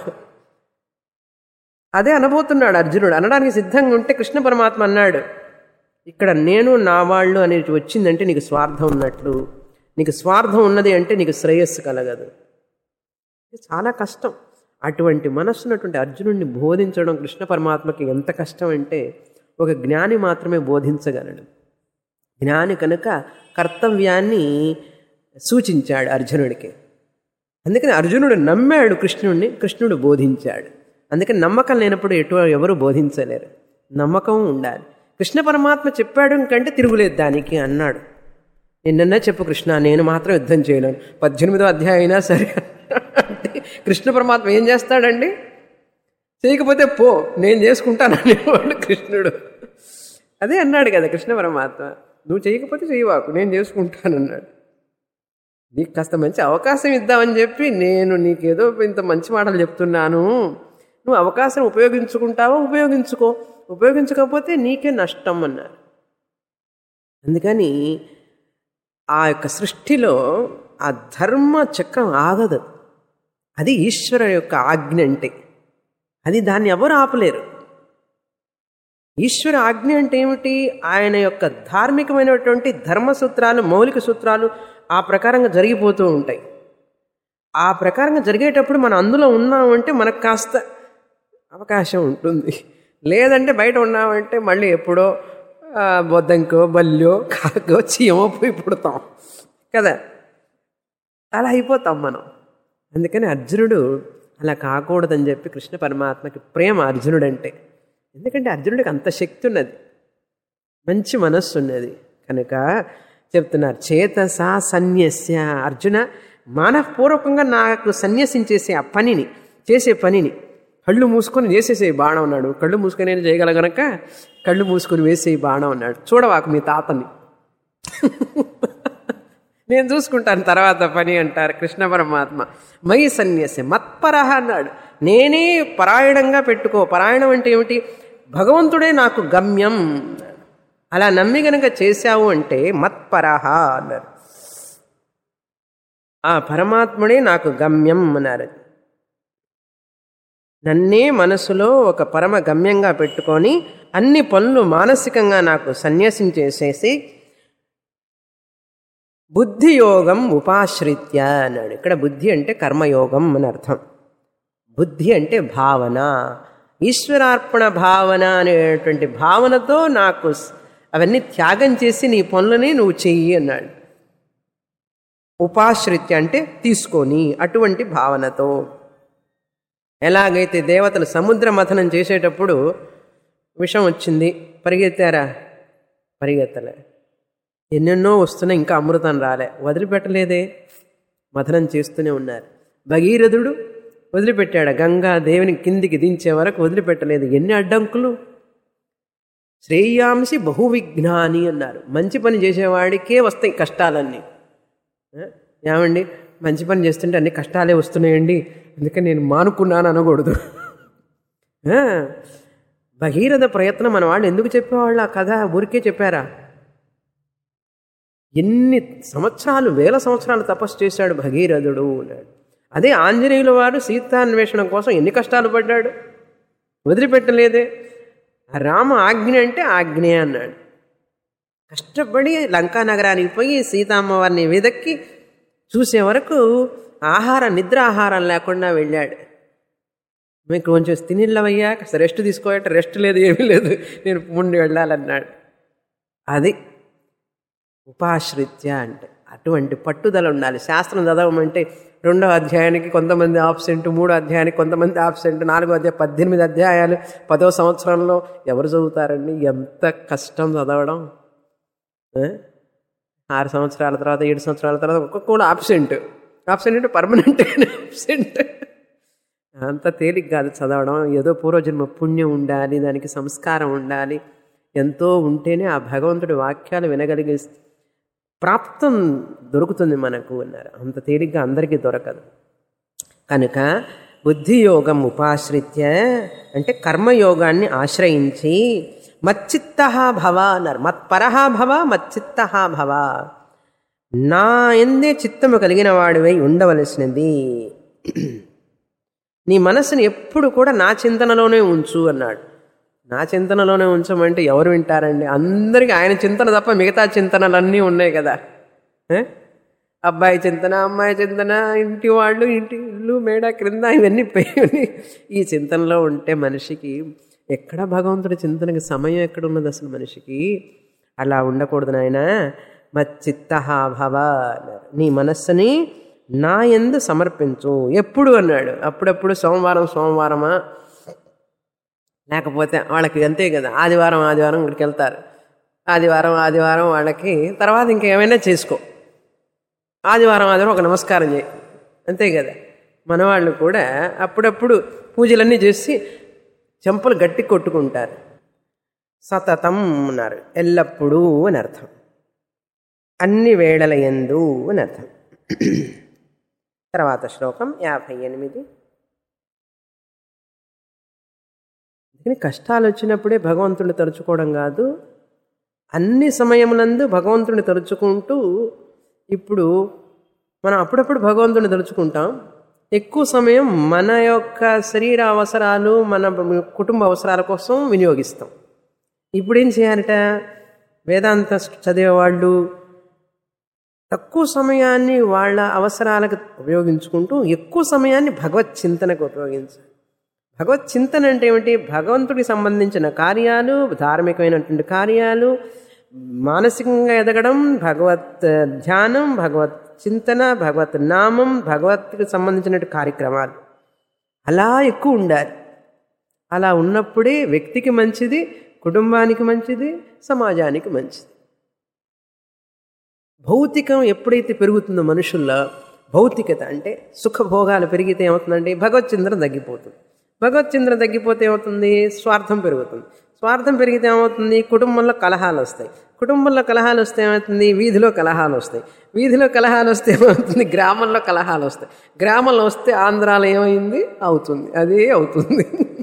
అదే అనబోతున్నాడు అర్జునుడు. అనడానికి సిద్ధంగా ఉంటే కృష్ణ పరమాత్మ అన్నాడు, ఇక్కడ నేను నా వాళ్ళు అనేది వచ్చిందంటే నీకు స్వార్థం ఉన్నట్లు. నీకు స్వార్థం ఉన్నది అంటే నీకు శ్రేయస్సు కలగదు. ఇది చాలా కష్టం. అటువంటి మనస్సున్నటువంటి అర్జునుడిని బోధించడం కృష్ణ పరమాత్మకి ఎంత కష్టం అంటే ఒక జ్ఞాని మాత్రమే బోధించగలడు. జ్ఞాని కనుక కర్తవ్యాన్ని సూచించాడు అర్జునుడికి. అందుకని అర్జునుడు నమ్మాడు కృష్ణుడిని, కృష్ణుడు బోధించాడు. అందుకని నమ్మకం లేనప్పుడు ఎవరు బోధించలేరు, నమ్మకం ఉండాలి. కృష్ణ పరమాత్మ చెప్పాడు కంటే తిరుగులేదు దానికి అన్నాడు. నిన్నన్నా చెప్పు కృష్ణ, నేను మాత్రం యుద్ధం చేయలేను. 18వ అధ్యాయం అయినా సరే అంటే కృష్ణ పరమాత్మ ఏం చేస్తాడండి? చేయకపోతే పో, నేను చేసుకుంటాను అనేవాడు కృష్ణుడు. అదే అన్నాడు కదా కృష్ణ పరమాత్మ, నువ్వు చేయకపోతే చేయవాకు, నేను చేసుకుంటానన్నాడు. నీకు కాస్త మంచి అవకాశం ఇద్దామని చెప్పి నేను నీకేదో ఇంత మంచి మాటలు చెప్తున్నాను, నువ్వు అవకాశం ఉపయోగించుకుంటావో ఉపయోగించుకో, ఉపయోగించకపోతే నీకే నష్టం అన్నారు. అందుకని ఆ యొక్క సృష్టిలో ఆ ధర్మ చక్రం ఆగదు. అది ఈశ్వర యొక్క ఆజ్ఞ అంటే, అది దాన్ని ఎవరు ఆపలేరు. ఈశ్వర ఆజ్ఞ అంటే ఏమిటి? ఆయన యొక్క ధార్మికమైనటువంటి ధర్మసూత్రాలు, మౌలిక సూత్రాలు ఆ ప్రకారంగా జరిగిపోతూ ఉంటాయి. ఆ ప్రకారంగా జరిగేటప్పుడు మనం అందులో ఉన్నామంటే మనకు కాస్త అవకాశం ఉంటుంది. లేదంటే బయట ఉన్నామంటే మళ్ళీ ఎప్పుడో బొద్దంకో బల్యో కాకో చీమో పోయి పుడతాం కదా, అలా అయిపోతాం మనం. అందుకని అర్జునుడు అలా కాకూడదని చెప్పి కృష్ణ పరమాత్మకి ప్రేమ అర్జునుడు అంటే. ఎందుకంటే అర్జునుడికి అంత శక్తి ఉన్నది, మంచి మనస్సు ఉన్నది కనుక చెప్తున్నారు. చేతసా సన్యస్య, అర్జున మానవపూర్వకంగా నాకు సన్యసించేసే ఆ పనిని, చేసే పనిని కళ్ళు మూసుకొని వేసేసే బాణం అన్నాడు. కళ్ళు మూసుకొని చేయగల గనక కళ్ళు మూసుకొని వేసే బాణం అన్నాడు. చూడవాకు మీ తాతని, నేను చూసుకుంటాను తర్వాత పని అంటారు కృష్ణ పరమాత్మ. మై సన్యాసి మత్పరహ అన్నాడు. నేనే పరాయణంగా పెట్టుకో. పరాయణం అంటే ఏమిటి? భగవంతుడే నాకు గమ్యం. అలా నమ్మి గనక చేశావు అంటే మత్పరహ అన్నారు. ఆ పరమాత్ముడే నాకు గమ్యం అన్నారు. నన్నే మనసులో ఒక పరమ గమ్యంగా పెట్టుకొని అన్ని పనులు మానసికంగా నాకు సన్యాసించేసేసి బుద్ధియోగం ఉపాశ్రిత్య అన్నాడు. ఇక్కడ బుద్ధి అంటే కర్మయోగం అని అర్థం. బుద్ధి అంటే భావన, ఈశ్వరార్పణ భావన అనేటువంటి భావనతో నాకు అవన్నీ త్యాగం చేసి నీ పనులని నువ్వు చెయ్యి అన్నాడు. ఉపాశ్రిత్య అంటే తీసుకొని, అటువంటి భావనతో. ఎలాగైతే దేవతలు సముద్ర మథనం చేసేటప్పుడు విషం వచ్చింది, పరిగెత్తారా? పరిగెత్తలే. ఎన్నెన్నో వస్తున్నాయి, ఇంకా అమృతం రాలే, వదిలిపెట్టలేదే, మథనం చేస్తూనే ఉన్నారు. భగీరథుడు వదిలిపెట్టాడు, గంగా దేవిని కిందికి దించే వరకు వదిలిపెట్టలేదు. ఎన్ని అడ్డంకులు! శ్రేయాంసి బహువిఘ్నాని అన్నారు. మంచి పని చేసేవాడికే వస్తాయి కష్టాలన్నీ. ఏమండి, మంచి పని చేస్తుంటే అన్ని కష్టాలే వస్తున్నాయండి, అందుకని నేను మానుకున్నాను అనకూడదు. భగీరథ ప్రయత్నం మన వాళ్ళు ఎందుకు చెప్పేవాళ్ళు? ఆ కథ ఊరికే చెప్పారా? ఎన్ని సంవత్సరాలు, వేల సంవత్సరాలు తపస్సు చేశాడు భగీరథుడు అన్నాడు. అదే ఆంజనేయుల వారు సీతాన్వేషణం కోసం ఎన్ని కష్టాలు పడ్డాడు, వదిలిపెట్టలేదే. రామ ఆజ్ఞ అంటే ఆజ్ఞే అన్నాడు. కష్టపడి లంకా నగరానికి పోయి సీతామ్మవారిని వెదక్కి చూసే వరకు నిద్ర ఆహారం లేకుండా వెళ్ళాడు. మీకు కొంచెం తినిళ్ళవయ్యా, కాస్త రెస్ట్ తీసుకోవాలంటే రెస్ట్ లేదు, ఏమీ లేదు, నేను ముందు వెళ్ళాలన్నాడు. అది ఉపాశ్రిత్య అంటే. అటువంటి పట్టుదల ఉండాలి. శాస్త్రం చదవమంటే 2వ అధ్యాయానికి కొంతమంది ఆబ్సెంట్, 3వ అధ్యాయానికి కొంతమంది ఆబ్సెంట్, 4వ అధ్యాయం 18 అధ్యాయాలు 10వ సంవత్సరంలో ఎవరు చదువుతారండి? ఎంత కష్టం చదవడం. 6 సంవత్సరాల తర్వాత, 7 సంవత్సరాల తర్వాత ఒక్కొక్క ఆబ్సెంట్. ఆబ్సెంట్ అంటే పర్మనెంట్ ఆబ్సెంట్. అంత తేలిక కాదు చదవడం. ఏదో పూర్వజన్మ పుణ్యం ఉండాలి, దానికి సంస్కారం ఉండాలి, ఎంతో ఉంటేనే ఆ భగవంతుడి వాక్యాలు వినగలిగే ప్రాప్తం దొరుకుతుంది మనకు అన్నారు. అంత తేలిగ్గా అందరికీ దొరకదు. కనుక బుద్ధియోగం ఉపాశ్రిత్య అంటే కర్మయోగాన్ని ఆశ్రయించి మచ్చిత్త భవ అన్నారు. మత్పరహ భవ, మచ్చిత్త భవ. నా ఎందే చిత్తము కలిగిన వాడివై ఉండవలసినది. నీ మనస్సుని ఎప్పుడు కూడా నా చింతనలోనే ఉంచు అన్నాడు. నా చింతనలోనే ఉంచమంటే ఎవరు వింటారండి? అందరికీ ఆయన చింతన తప్ప మిగతా చింతనలన్నీ ఉన్నాయి కదా. అబ్బాయి చింతన, అమ్మాయి చింతన, ఇంటి వాళ్ళు, ఇంటి ఇల్లు, మేడ, క్రింద, ఇవన్నీ పోయి ఈ చింతనలో ఉంటే మనిషికి ఎక్కడ భగవంతుడి చింతనకి సమయం ఎక్కడున్నది అసలు మనిషికి? అలా ఉండకూడదు నాయన. మచ్చిత్తః భవ, నీ మనస్సుని నా యందు సమర్పించు. ఎప్పుడు అన్నాడు? అప్పుడప్పుడు సోమవారమా, లేకపోతే వాళ్ళకి అంతే కదా, ఆదివారం ఇక్కడికి వెళ్తారు, ఆదివారం వాళ్ళకి తర్వాత ఇంకేమైనా చేసుకో, ఆదివారం ఒక నమస్కారం చేయి, అంతే కదా. మనవాళ్ళు కూడా అప్పుడప్పుడు పూజలన్నీ చేసి చెంపలు గట్టి కొట్టుకుంటారు. సతతం అన్నారు, ఎల్లప్పుడూ అని అర్థం, అన్ని వేళల యందు అని అర్థం. తర్వాత శ్లోకం 58. కష్టాలు వచ్చినప్పుడే భగవంతుడిని తలుచుకోవడం కాదు, అన్ని సమయములందు భగవంతుడిని తలుచుకుంటూ, ఇప్పుడు మనం అప్పుడప్పుడు భగవంతుడిని తలుచుకుంటాం, ఎక్కువ సమయం మన యొక్క శరీర అవసరాలు, మన కుటుంబ అవసరాల కోసం వినియోగిస్తాం. ఇప్పుడేం చేయాలట? వేదాంత చదివేవాళ్ళు తక్కువ సమయాన్ని వాళ్ళ అవసరాలకు ఉపయోగించుకుంటూ ఎక్కువ సమయాన్ని భగవత్ చింతనకు ఉపయోగించాలి. భగవత్ చింతన అంటే ఏమిటి? భగవంతుడికి సంబంధించిన కార్యాలు, ధార్మికమైనటువంటి కార్యాలు, మానసికంగా ఎదగడం, భగవత్ ధ్యానం, భగవత్ చింతన, భగవత్ నామం, భగవత్కి సంబంధించిన కార్యక్రమాలు అలా ఎక్కువ ఉండాలి. అలా ఉన్నప్పుడే వ్యక్తికి మంచిది, కుటుంబానికి మంచిది, సమాజానికి మంచిది. భౌతికం ఎప్పుడైతే పెరుగుతుందో మనుషుల్లో, భౌతికత అంటే సుఖభోగాలు పెరిగితే ఏమవుతుందంటే భగవచ్చింద్ర తగ్గిపోతుంది. భగవచ్చింద్ర తగ్గిపోతే ఏమవుతుంది? స్వార్థం పెరుగుతుంది. స్వార్థం పెరిగితే ఏమవుతుంది? కుటుంబంలో కలహాలు వస్తాయి. కుటుంబంలో కలహాలు వస్తే ఏమవుతుంది? వీధిలో కలహాలు వస్తాయి. వీధిలో కలహాలు వస్తే ఏమవుతుంది? గ్రామంలో కలహాలు వస్తాయి. గ్రామంలో వస్తే ఆంధ్రాలో ఏమైంది అవుతుంది, అదే అవుతుంది.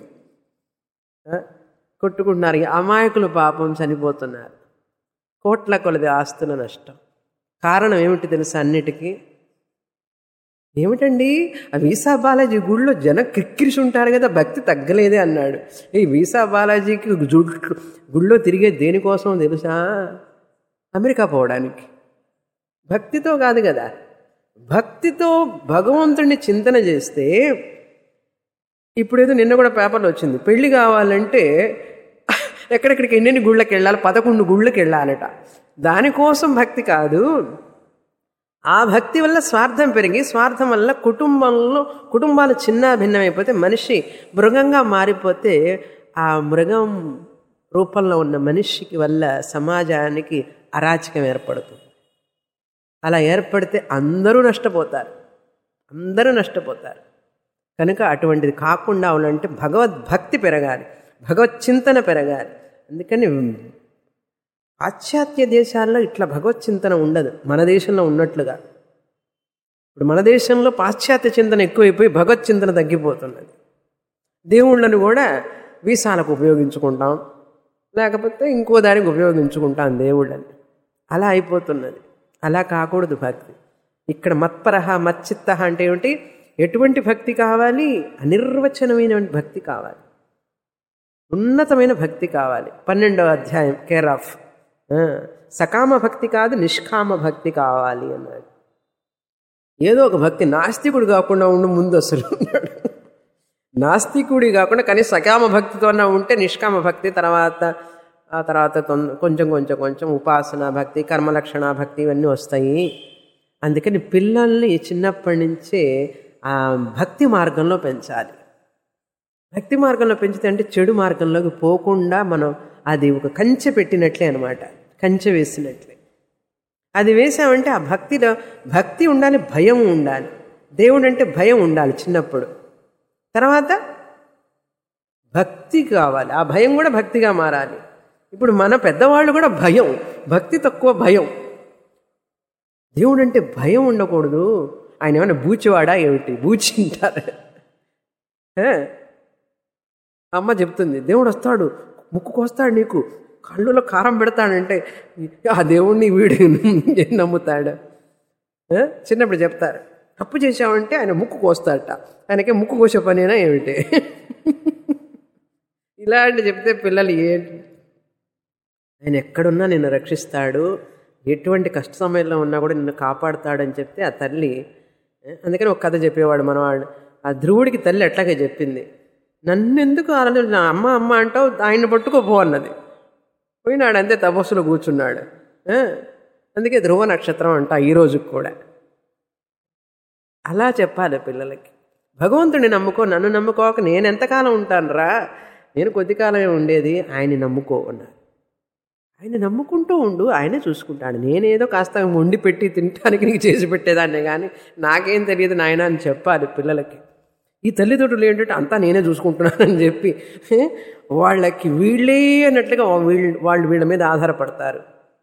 కొట్టుకుంటున్నారు, అమాయకులు పాపం చనిపోతున్నారు, కోట్ల కొలది ఆస్తుల నష్టం. కారణం ఏమిటి తెలుసా? అన్నిటికీ ఏమిటండి? ఆ వీసా బాలాజీ గుళ్ళో జనం క్రిక్కిరిసి ఉంటారు కదా, భక్తి తగ్గలేదే అన్నాడు. ఈ వీసా బాలాజీకి గుళ్ళో తిరిగే దేనికోసం తెలుసా? అమెరికా పోవడానికి. భక్తితో కాదు కదా. భక్తితో భగవంతుడిని చింతన చేస్తే, ఇప్పుడేదో నిన్న కూడా పేపర్లో వచ్చింది, పెళ్లి కావాలంటే ఎక్కడెక్కడికి ఎన్నెన్ని గుళ్ళకి వెళ్ళాలి, 11 గుళ్ళకి వెళ్ళాలట. దానికోసం భక్తి కాదు. ఆ భక్తి వల్ల స్వార్థం పెరిగి, స్వార్థం వల్ల కుటుంబాలు చిన్న భిన్నమైపోతే, మనిషి మృగంగా మారిపోతే, ఆ మృగం రూపంలో ఉన్న మనిషికి వల్ల సమాజానికి అరాచకం ఏర్పడుతుంది. అలా ఏర్పడితే అందరూ నష్టపోతారు. కనుక అటువంటిది కాకుండా ఉండాలంటే భగవద్భక్తి పెరగాలి, భగవత్ చింతన పెరగాలి. అందుకని పాశ్చాత్య దేశాల్లో ఇట్లా భగవత్ చింతన ఉండదు, మన దేశంలో ఉన్నట్లుగా. ఇప్పుడు మన దేశంలో పాశ్చాత్య చింతన ఎక్కువైపోయి భగవత్ చింతన తగ్గిపోతున్నది. దేవుళ్ళను కూడా వీసాలకు ఉపయోగించుకుంటాం, లేకపోతే ఇంకో దానికి ఉపయోగించుకుంటాం దేవుళ్ళని. అలా అయిపోతున్నది. అలా కాకూడదు భక్తి. ఇక్కడ మత్పరహ మచ్చిత్త అంటే ఏమిటి? ఎటువంటి భక్తి కావాలి? అనిర్వచనమైన భక్తి కావాలి, ఉన్నతమైన భక్తి కావాలి. 12వ అధ్యాయం కేర్ ఆఫ్. సకామ భక్తి కాదు, నిష్కామ భక్తి కావాలి అన్నాడు. ఏదో ఒక భక్తి, నాస్తికుడు కాకుండా ఉండు ముందు అసలు ఉన్నాడు. నాస్తికుడి కాకుండా కనీసం సకామ భక్తితోనే ఉంటే నిష్కామ భక్తి, ఆ తర్వాత కొంచెం ఉపాసన భక్తి, కర్మలక్షణ భక్తి ఇవన్నీ వస్తాయి. అందుకని పిల్లల్ని చిన్నప్పటి నుంచే ఆ భక్తి మార్గంలో పెంచాలి. భక్తి మార్గంలో పెంచితే అంటే చెడు మార్గంలోకి పోకుండా మనం అది ఒక కంచె పెట్టినట్లే అనమాట, కంచె వేసినట్లే. అది వేసామంటే ఆ భక్తిలో భక్తి ఉండాలి, భయం ఉండాలి. దేవుడు అంటే భయం ఉండాలి చిన్నప్పుడు. తర్వాత భక్తి కావాలి, ఆ భయం కూడా భక్తిగా మారాలి. ఇప్పుడు మన పెద్దవాళ్ళు కూడా భయం, భక్తి తక్కువ భయం. దేవుడు అంటే భయం ఉండకూడదు. ఆయన ఏమైనా బూచివాడా ఏమిటి? బూచి ఉంటారు. అమ్మ చెప్తుంది, దేవుడు వస్తాడు, ముక్కుకు వస్తాడు, నీకు కళ్ళులో కారం పెడతాడంటే ఆ దేవుడిని వీడు నమ్ముతాడు. చిన్నప్పుడు చెప్తారు, తప్పు చేశామంటే ఆయన ముక్కు కోస్తాడట. ఆయనకే ముక్కు కోసే పనేనా ఏమిటి? ఇలాంటి చెప్తే పిల్లలు ఏంటి, ఆయన ఎక్కడున్నా నిన్ను రక్షిస్తాడు, ఎటువంటి కష్ట సమయంలో ఉన్నా కూడా నిన్ను కాపాడుతాడని చెప్తే ఆ తల్లి, అందుకని ఒక కథ చెప్పేవాడు మనవాడు. ఆ ధ్రువుడికి తల్లి అట్లాగే చెప్పింది, నన్ను ఎందుకు ఆలోచన అమ్మ అమ్మ అంటావు, ఆయన పట్టుకోపో అన్నది. పోయినాడు అంతే, తపస్సులో కూర్చున్నాడు. అందుకే ధ్రువ నక్షత్రం అంట ఈ రోజుకి కూడా. అలా చెప్పాలి పిల్లలకి. భగవంతుడిని నమ్ముకో, నన్ను నమ్ముకోక నేను ఎంతకాలం ఉంటాను రా, నేను కొద్ది కాలమే ఉండేది, ఆయన్ని నమ్ముకో అన్నారు. ఆయన నమ్ముకుంటూ ఉండు, ఆయనే చూసుకుంటాడు. నేనేదో కాస్త వండి పెట్టి తినటానికి నీకు చేసి పెట్టేదాన్నే కానీ నాకేం తెలియదు నాయన అని చెప్పాలి పిల్లలకి. ఈ తల్లిదండ్రులు ఏంటంటే అంతా నేనే చూసుకుంటున్నానని చెప్పి వాళ్ళకి వీళ్ళే అన్నట్లుగా వాళ్ళు వీళ్ళ మీద ఆధారపడతారు.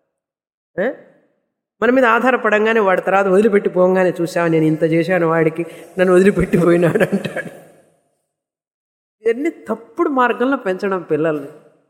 మన మీద ఆధారపడంగానే వాడి తర్వాత వదిలిపెట్టి పోగానే, చూసావా నేను ఇంత చేశాను వాడికి, నన్ను వదిలిపెట్టిపోయినాడు అంటాడు. ఇవన్నీ తప్పుడు మార్గంలో పెంచడం పిల్లల్ని.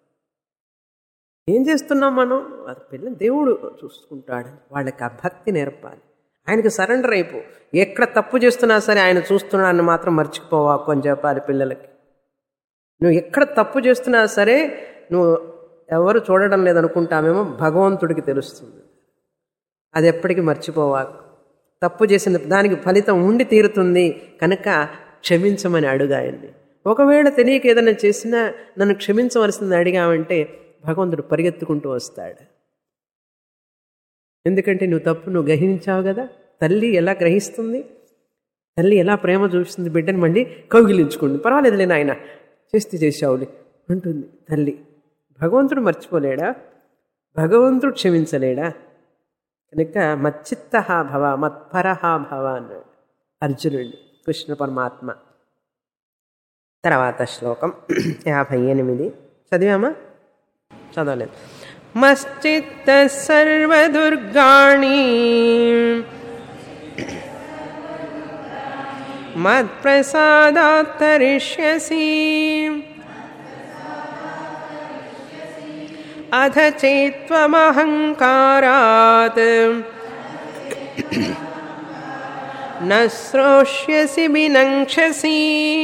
ఏం చేస్తున్నాం మనం? అది పిల్లలు దేవుడు చూసుకుంటాడు, వాళ్ళకి ఆ భక్తి నేర్పాలి. ఆయనకి సరెండర్ అయిపో. ఎక్కడ తప్పు చేస్తున్నా సరే ఆయన చూస్తున్నాడని మాత్రం మర్చిపోవాకు అని చెప్పాలి పిల్లలకి. నువ్వు ఎక్కడ తప్పు చేస్తున్నా సరే, నువ్వు ఎవరు చూడడం లేదనుకుంటామేమో, భగవంతుడికి తెలుస్తుంది. అది ఎప్పటికీ మర్చిపోవాకు. తప్పు చేసిన దానికి ఫలితం ఉండి తీరుతుంది కనుక క్షమించమని అడుగాయండి. ఒకవేళ తెలియక ఏదైనా చేసినా నన్ను క్షమించవలసింది అడిగామంటే భగవంతుడు పరిగెత్తుకుంటూ వస్తాడు. ఎందుకంటే నువ్వు గ్రహించావు కదా. తల్లి ఎలా గ్రహిస్తుంది, తల్లి ఎలా ప్రేమ చూపిస్తుంది బిడ్డని, మళ్ళీ కౌగిలించుకుంది. పర్వాలేదులే నాయన, చేసావులే అంటుంది తల్లి. భగవంతుడు మర్చిపోలేడా? భగవంతుడు క్షమించలేడా? కనుక మచ్చిత్త భవ మత్పరహ భవ అన్నాడు అర్జునుడిని కృష్ణ పరమాత్మ. తర్వాత శ్లోకం 58 చదివామా? చదవలేదు. మశ్చిత్త సర్వదుర్గాణి మత్ప్రసాదాత్ తరిష్యసి అథ చేత్వమహంకారాత్ న శ్రోష్యసి వినంక్షసి.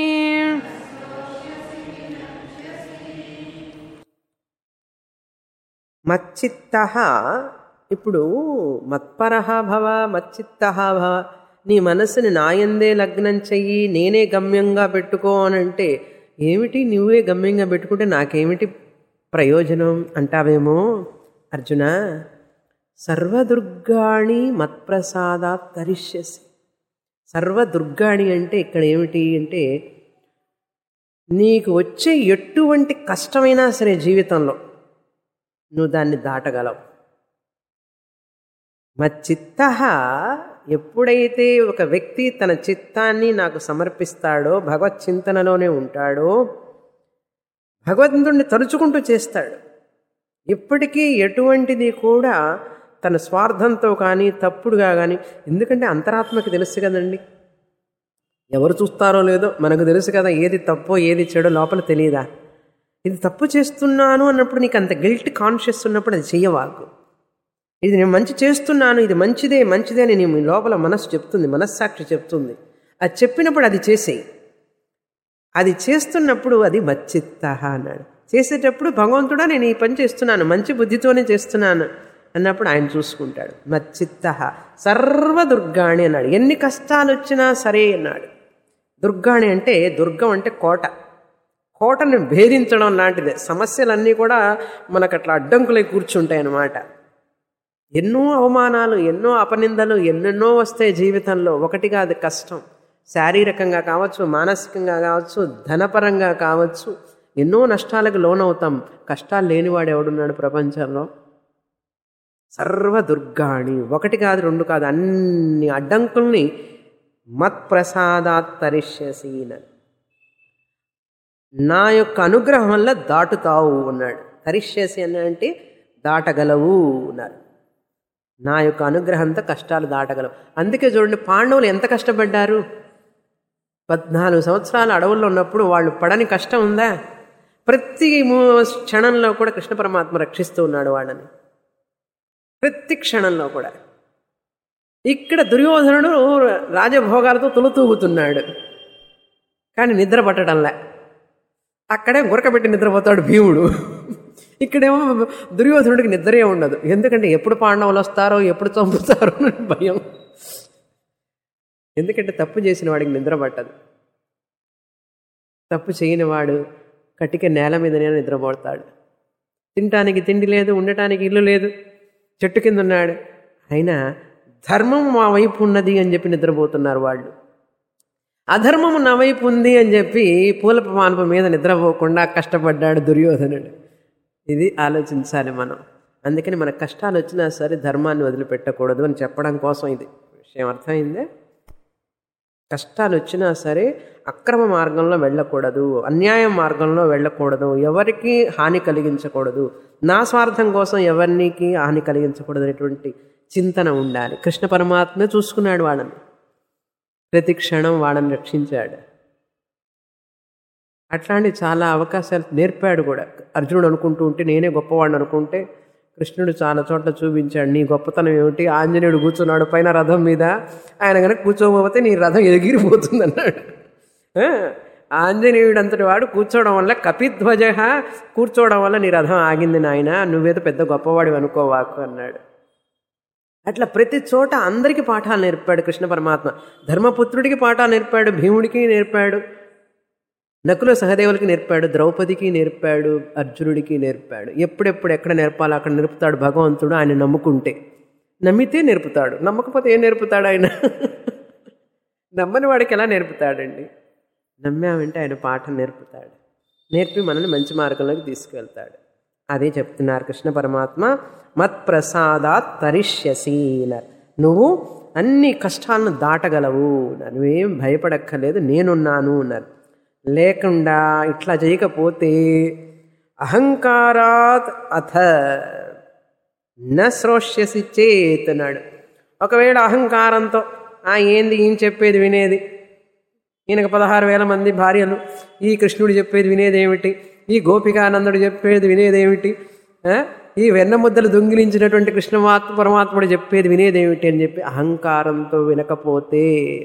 మచ్చిత్తః, ఇప్పుడు మత్పరః భవ మచ్చిత్తః భవ, నీ మనసుని నాయందే లగ్నం చెయ్యి, నేనే గమ్యంగా పెట్టుకో అనంటే ఏమిటి? నువ్వే గమ్యంగా పెట్టుకుంటే నాకేమిటి ప్రయోజనం అంటావేమో అర్జున. సర్వదుర్గాణి మత్ప్రసాదాత్ తరిష్యసి. సర్వదుర్గాణి అంటే ఇక్కడ ఏమిటి అంటే, నీకు వచ్చే ఎటువంటి కష్టమైనా సరే జీవితంలో నువ్వు దాన్ని దాటగలవు. మచ్చిత్తః, ఎప్పుడైతే ఒక వ్యక్తి తన చిత్తాన్ని నాకు సమర్పిస్తాడో, భగవత్ చింతనలోనే ఉంటాడో, భగవంతుడిని తలుచుకుంటూ చేస్తాడు. ఎప్పటికీ ఎటువంటిది కూడా తన స్వార్థంతో కానీ తప్పుడుగా కానీ, ఎందుకంటే అంతరాత్మకి తెలుసు కదండి, ఎవరు చూస్తారో లేదో మనకు తెలుసు కదా, ఏది తప్పో ఏది చెడో లోపల తెలియదా? ఇది తప్పు చేస్తున్నాను అన్నప్పుడు నీకు అంత గిల్ట్ కాన్షియస్ ఉన్నప్పుడు అది చెయ్యవాకు. ఇది నేను మంచి చేస్తున్నాను, ఇది మంచిదే మంచిదే అని నీ లోపల మనస్సు చెప్తుంది, మనస్సాక్షి చెప్తుంది. అది చెప్పినప్పుడు అది చేసేయి. అది చేస్తున్నప్పుడు అది మచ్చిత్తః అన్నాడు. చేసేటప్పుడు భగవంతుడా నేను ఈ పని చేస్తున్నాను, మంచి బుద్ధితోనే చేస్తున్నాను అన్నప్పుడు ఆయన చూసుకుంటాడు. మచ్చిత్తః సర్వదుర్గాణి అన్నాడు. ఎన్ని కష్టాలు వచ్చినా సరే అన్నాడు. దుర్గాణి అంటే, దుర్గం అంటే కోట, కోటను భేదించడం లాంటిదే. సమస్యలన్నీ కూడా మనకు అట్లా అడ్డంకులై కూర్చుంటాయి అన్నమాట. ఎన్నో అవమానాలు, ఎన్నో అపనిందలు, ఎన్నెన్నో వస్తాయి జీవితంలో. ఒకటి కాదు కష్టం, శారీరకంగా కావచ్చు, మానసికంగా కావచ్చు, ధనపరంగా కావచ్చు, ఎన్నో నష్టాలకు లోనవుతాం. కష్టాలు లేనివాడు ఎవడున్నాడు ప్రపంచంలో? సర్వదుర్గాణి, ఒకటి కాదు రెండు కాదు, అన్ని అడ్డంకుల్ని మత్ప్రసాదాత్ తరిష్యసి, నా యొక్క అనుగ్రహం వల్ల దాటుతావు అన్నాడు. తరిష్యసి అంటే దాటగలవు అన్నారు. నా యొక్క అనుగ్రహంతో కష్టాలు దాటగలవు. అందుకే చూడండి, పాండవులు ఎంత కష్టపడ్డారు. 14 సంవత్సరాలు అడవుల్లో ఉన్నప్పుడు వాళ్ళు పడని కష్టం ఉందా? ప్రతి క్షణంలో కూడా కృష్ణ పరమాత్మ రక్షిస్తూ ఉన్నాడు వాళ్ళని, ప్రతి క్షణంలో కూడా. ఇక్కడ దుర్యోధనుడు రాజభోగాలతో తులుతూగుతున్నాడు, కానీ నిద్ర పట్టడంలే. అక్కడే గురకబెట్టి నిద్రపోతాడు భీముడు. ఇక్కడేమో దుర్యోధనుడికి నిద్రే ఉండదు. ఎందుకంటే ఎప్పుడు పాండవులు వస్తారో, ఎప్పుడు చంపుతారో అని భయం. ఎందుకంటే తప్పు చేసిన వాడికి నిద్ర పట్టదు. తప్పు చేయని వాడు కటిక నేల మీదనే నిద్రపోతాడు. తినటానికి తిండి లేదు, ఉండటానికి ఇల్లు లేదు, చెట్టు కింద ఉన్నాడు. అయినా ధర్మం మా వైపు ఉన్నది అని చెప్పి నిద్రపోతున్నారు వాళ్ళు. అధర్మము నా వైపు ఉంది అని చెప్పి పూలప మానప మీద నిద్రపోకుండా కష్టపడ్డాడు దుర్యోధనుడు. ఇది ఆలోచించాలి మనం. అందుకని మన కష్టాలు వచ్చినా సరే ధర్మాన్ని వదిలిపెట్టకూడదు అని చెప్పడం కోసం ఇది విషయం. అర్థమైందే? కష్టాలు వచ్చినా సరే అక్రమ మార్గంలో వెళ్ళకూడదు, అన్యాయ మార్గంలో వెళ్ళకూడదు, ఎవరికి హాని కలిగించకూడదు, నా స్వార్థం కోసం ఎవరికి హాని కలిగించకూడదు అనేటువంటి చింతన ఉండాలి. కృష్ణ పరమాత్మే చూసుకున్నాడు వాళ్ళని, ప్రతి క్షణం వాళ్ళని రక్షించాడు. అట్లాంటి చాలా అవకాశాలు నేర్పాడు కూడా. అర్జునుడు అనుకుంటూ ఉంటే నేనే గొప్పవాడిని అనుకుంటే కృష్ణుడు చాలా చోట్ల చూపించాడు నీ గొప్పతనం ఏమిటి. ఆంజనేయుడు కూర్చున్నాడు పైన రథం మీద, ఆయన కనుక కూర్చోకపోతే నీ రథం ఎగిరిపోతుంది అన్నాడు. ఆంజనేయుడు అంతటి వాడు కూర్చోవడం వల్ల, కపిధ్వజ కూర్చోవడం వల్ల నీ రథం ఆగింది నాయన, నువ్వేదో పెద్ద గొప్పవాడివి అనుకోవాకు అన్నాడు. అట్లా ప్రతి చోట అందరికీ పాఠాలు నేర్పాడు కృష్ణ పరమాత్మ. ధర్మపుత్రుడికి పాఠాలు నేర్పాడు, భీముడికి నేర్పాడు, నకుల సహదేవులకి నేర్పాడు, ద్రౌపదికి నేర్పాడు, అర్జునుడికి నేర్పాడు. ఎప్పుడెప్పుడు ఎక్కడ నేర్పాలో అక్కడ నేర్పుతాడు భగవంతుడు. ఆయన నమ్ముకుంటే, నమ్మితే నేర్పుతాడు, నమ్మకపోతే ఏం నేర్పుతాడు ఆయన? నమ్మని వాడికి ఎలా నేర్పుతాడండి? నమ్మామంటే ఆయన పాఠం నేర్పుతాడు, నేర్పి మనల్ని మంచి మార్గంలోకి తీసుకువెళ్తాడు. అదే చెప్తున్నారు కృష్ణ పరమాత్మ, మత్ప్రసాదాత్ తరిష్యసీనర్, నువ్వు అన్ని కష్టాలను దాటగలవు, నువ్వేం భయపడక్కర్లేదు, నేనున్నాను అన్నారు. లేకుండా ఇట్లా చేయకపోతే అహంకారాత్ అథ న శ్రోష్యసి చేత్ అన్నాడు. ఒకవేళ అహంకారంతో ఏంది ఈయన చెప్పేది వినేది, ఈయనకు 16,000 మంది భార్యలు, ఈ కృష్ణుడు చెప్పేది వినేదేమిటి, ఈ గోపికానందుడు చెప్పేది వినేదేమిటి, ఈ వెన్నముద్దలు దొంగిలించినటువంటి కృష్ణ పరమాత్ముడు చెప్పేది వినేదేమిటి అని చెప్పి అహంకారంతో వినకపోతే,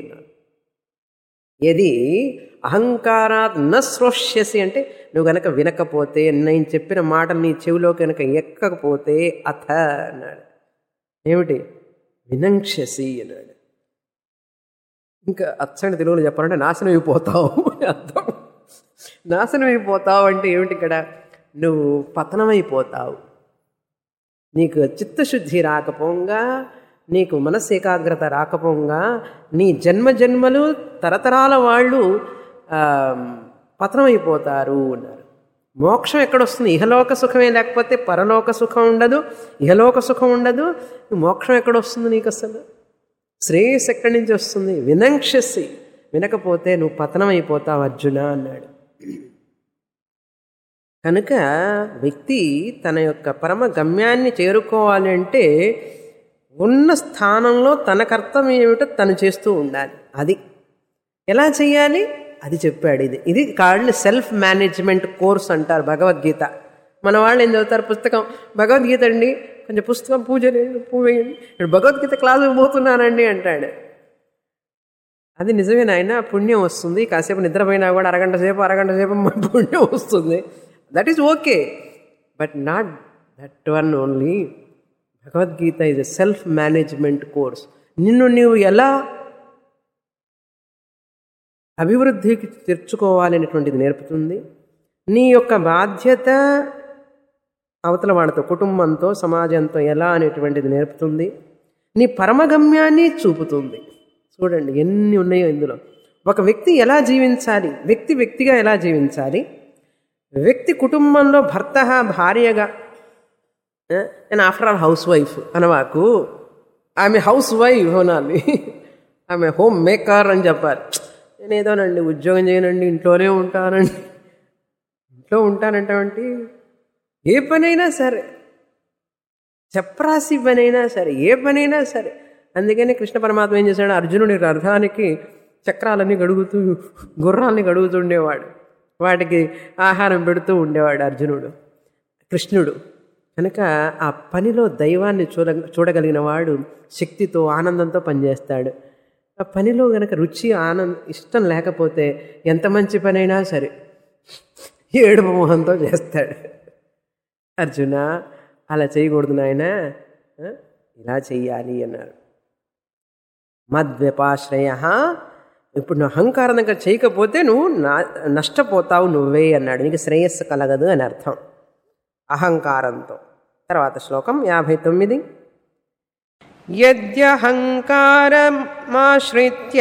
ఏది అహంకారాత్ న శ్రోష్యసి అంటే నువ్వు గనక వినకపోతే, నేను చెప్పిన మాటలు నీ చెవిలో కనుక ఎక్కకపోతే, అథ అన్నాడు. ఏమిటి? వినంక్షసి అన్నాడు. ఇంకా అచ్చని తెలుగులో చెప్పాలంటే నాశనం అయిపోతావు అని అర్థం. నాశనం అయిపోతావు అంటే ఏమిటి? ఇక్కడ నువ్వు పతనమైపోతావు. నీకు చిత్తశుద్ధి రాకపోగా, నీకు మనస్సు ఏకాగ్రత రాకపోగా, నీ జన్మజన్మలు తరతరాల వాళ్ళు పతనమైపోతారు అన్నారు. మోక్షం ఎక్కడొస్తుంది? ఇహలోక సుఖమే, లేకపోతే పరలోక సుఖం ఉండదు, ఇహలోక సుఖం ఉండదు. మోక్షం ఎక్కడొస్తుంది నీకు? అసలు శ్రేయస్ ఎక్కడి నుంచి వస్తుంది? వినంక్షసి, వినకపోతే నువ్వు పతనమైపోతావు అర్జున అన్నాడు. కనుక వ్యక్తి తన యొక్క పరమ గమ్యాన్ని చేరుకోవాలి అంటే ఉన్న స్థానంలో తన కర్తవ్యం ఏమిటో తను చేస్తూ ఉండాలి. అది ఎలా చేయాలి అది చెప్పాడు. ఇది కాళ్ళు సెల్ఫ్ మేనేజ్మెంట్ కోర్స్ అంటారు భగవద్గీత. మన వాళ్ళు ఏం చదువుతారు? పుస్తకం భగవద్గీత అండి, కొంచెం పుస్తకం పూజ వేయండి, నేను భగవద్గీత క్లాసుకు పోతున్నానండి అంటాడు. అది నిజమే నాయన, పుణ్యం వస్తుంది. కాసేపు నిద్రపోయినా కూడా అరగంట సేపు పుణ్యం వస్తుంది. That is okay, but not that one only. Bhagavad Gita is a self management course. నిన్ను నీవు ఎలా అభివృద్ధికి తెచ్చుకోవాలనేటువంటిది నేర్పుతుంది. నీ యొక్క బాధ్యత అవతల వాళ్ళతో, కుటుంబంతో, సమాజంతో ఎలా అనేటువంటిది నేర్పుతుంది. నీ పరమగమ్యాన్ని చూపుతుంది. చూడండి ఎన్ని ఉన్నాయో ఇందులో. ఒక వ్యక్తి ఎలా జీవించాలి, వ్యక్తిగా ఎలా జీవించాలి, వ్యక్తి కుటుంబంలో భర్త భార్యగా, నేను ఆఫ్టర్ ఆల్ హౌస్ వైఫ్ అనవాకు, ఆమె హౌస్ వైఫ్ అనాలి, ఆమె హోమ్ మేకర్ అని చెప్పాలి. నేనేదోనండి ఉద్యోగం చేయనండి, ఇంట్లోనే ఉంటానండి. ఇంట్లో ఉంటానంటే ఏ పనైనా సరే, చప్రాసి పనైనా సరే, ఏ పనైనా సరే. అందుకని కృష్ణ పరమాత్మ ఏం చేశాడు? అర్జునుడి రథానికి చక్రాలన్నీ గడుగుతూ, గుర్రాలని గడుగుతుండేవాడు, వాటికి ఆహారం పెడుతూ ఉండేవాడు అర్జునుడు. కృష్ణుడు కనుక ఆ పనిలో దైవాన్ని చూడగలిగిన వాడు శక్తితో ఆనందంతో పనిచేస్తాడు. ఆ పనిలో గనక రుచి ఇష్టం లేకపోతే ఎంత మంచి పనైనా సరే ఏడుపు మొహంతో చేస్తాడు. అర్జున అలా చేయకూడదు నాయన, ఇలా చెయ్యాలి అన్నారు. మద్వ్యపాశ్రయ, ఇప్పుడు నువ్వు అహంకారం దగ్గర చేయకపోతే నువ్వు నష్టపోతావు నువ్వే అన్నాడు. నీకు శ్రేయస్సు కలగదు అని అర్థం అహంకారంతో. తర్వాత శ్లోకం 59. యద్యహంకారమాశ్రిత్య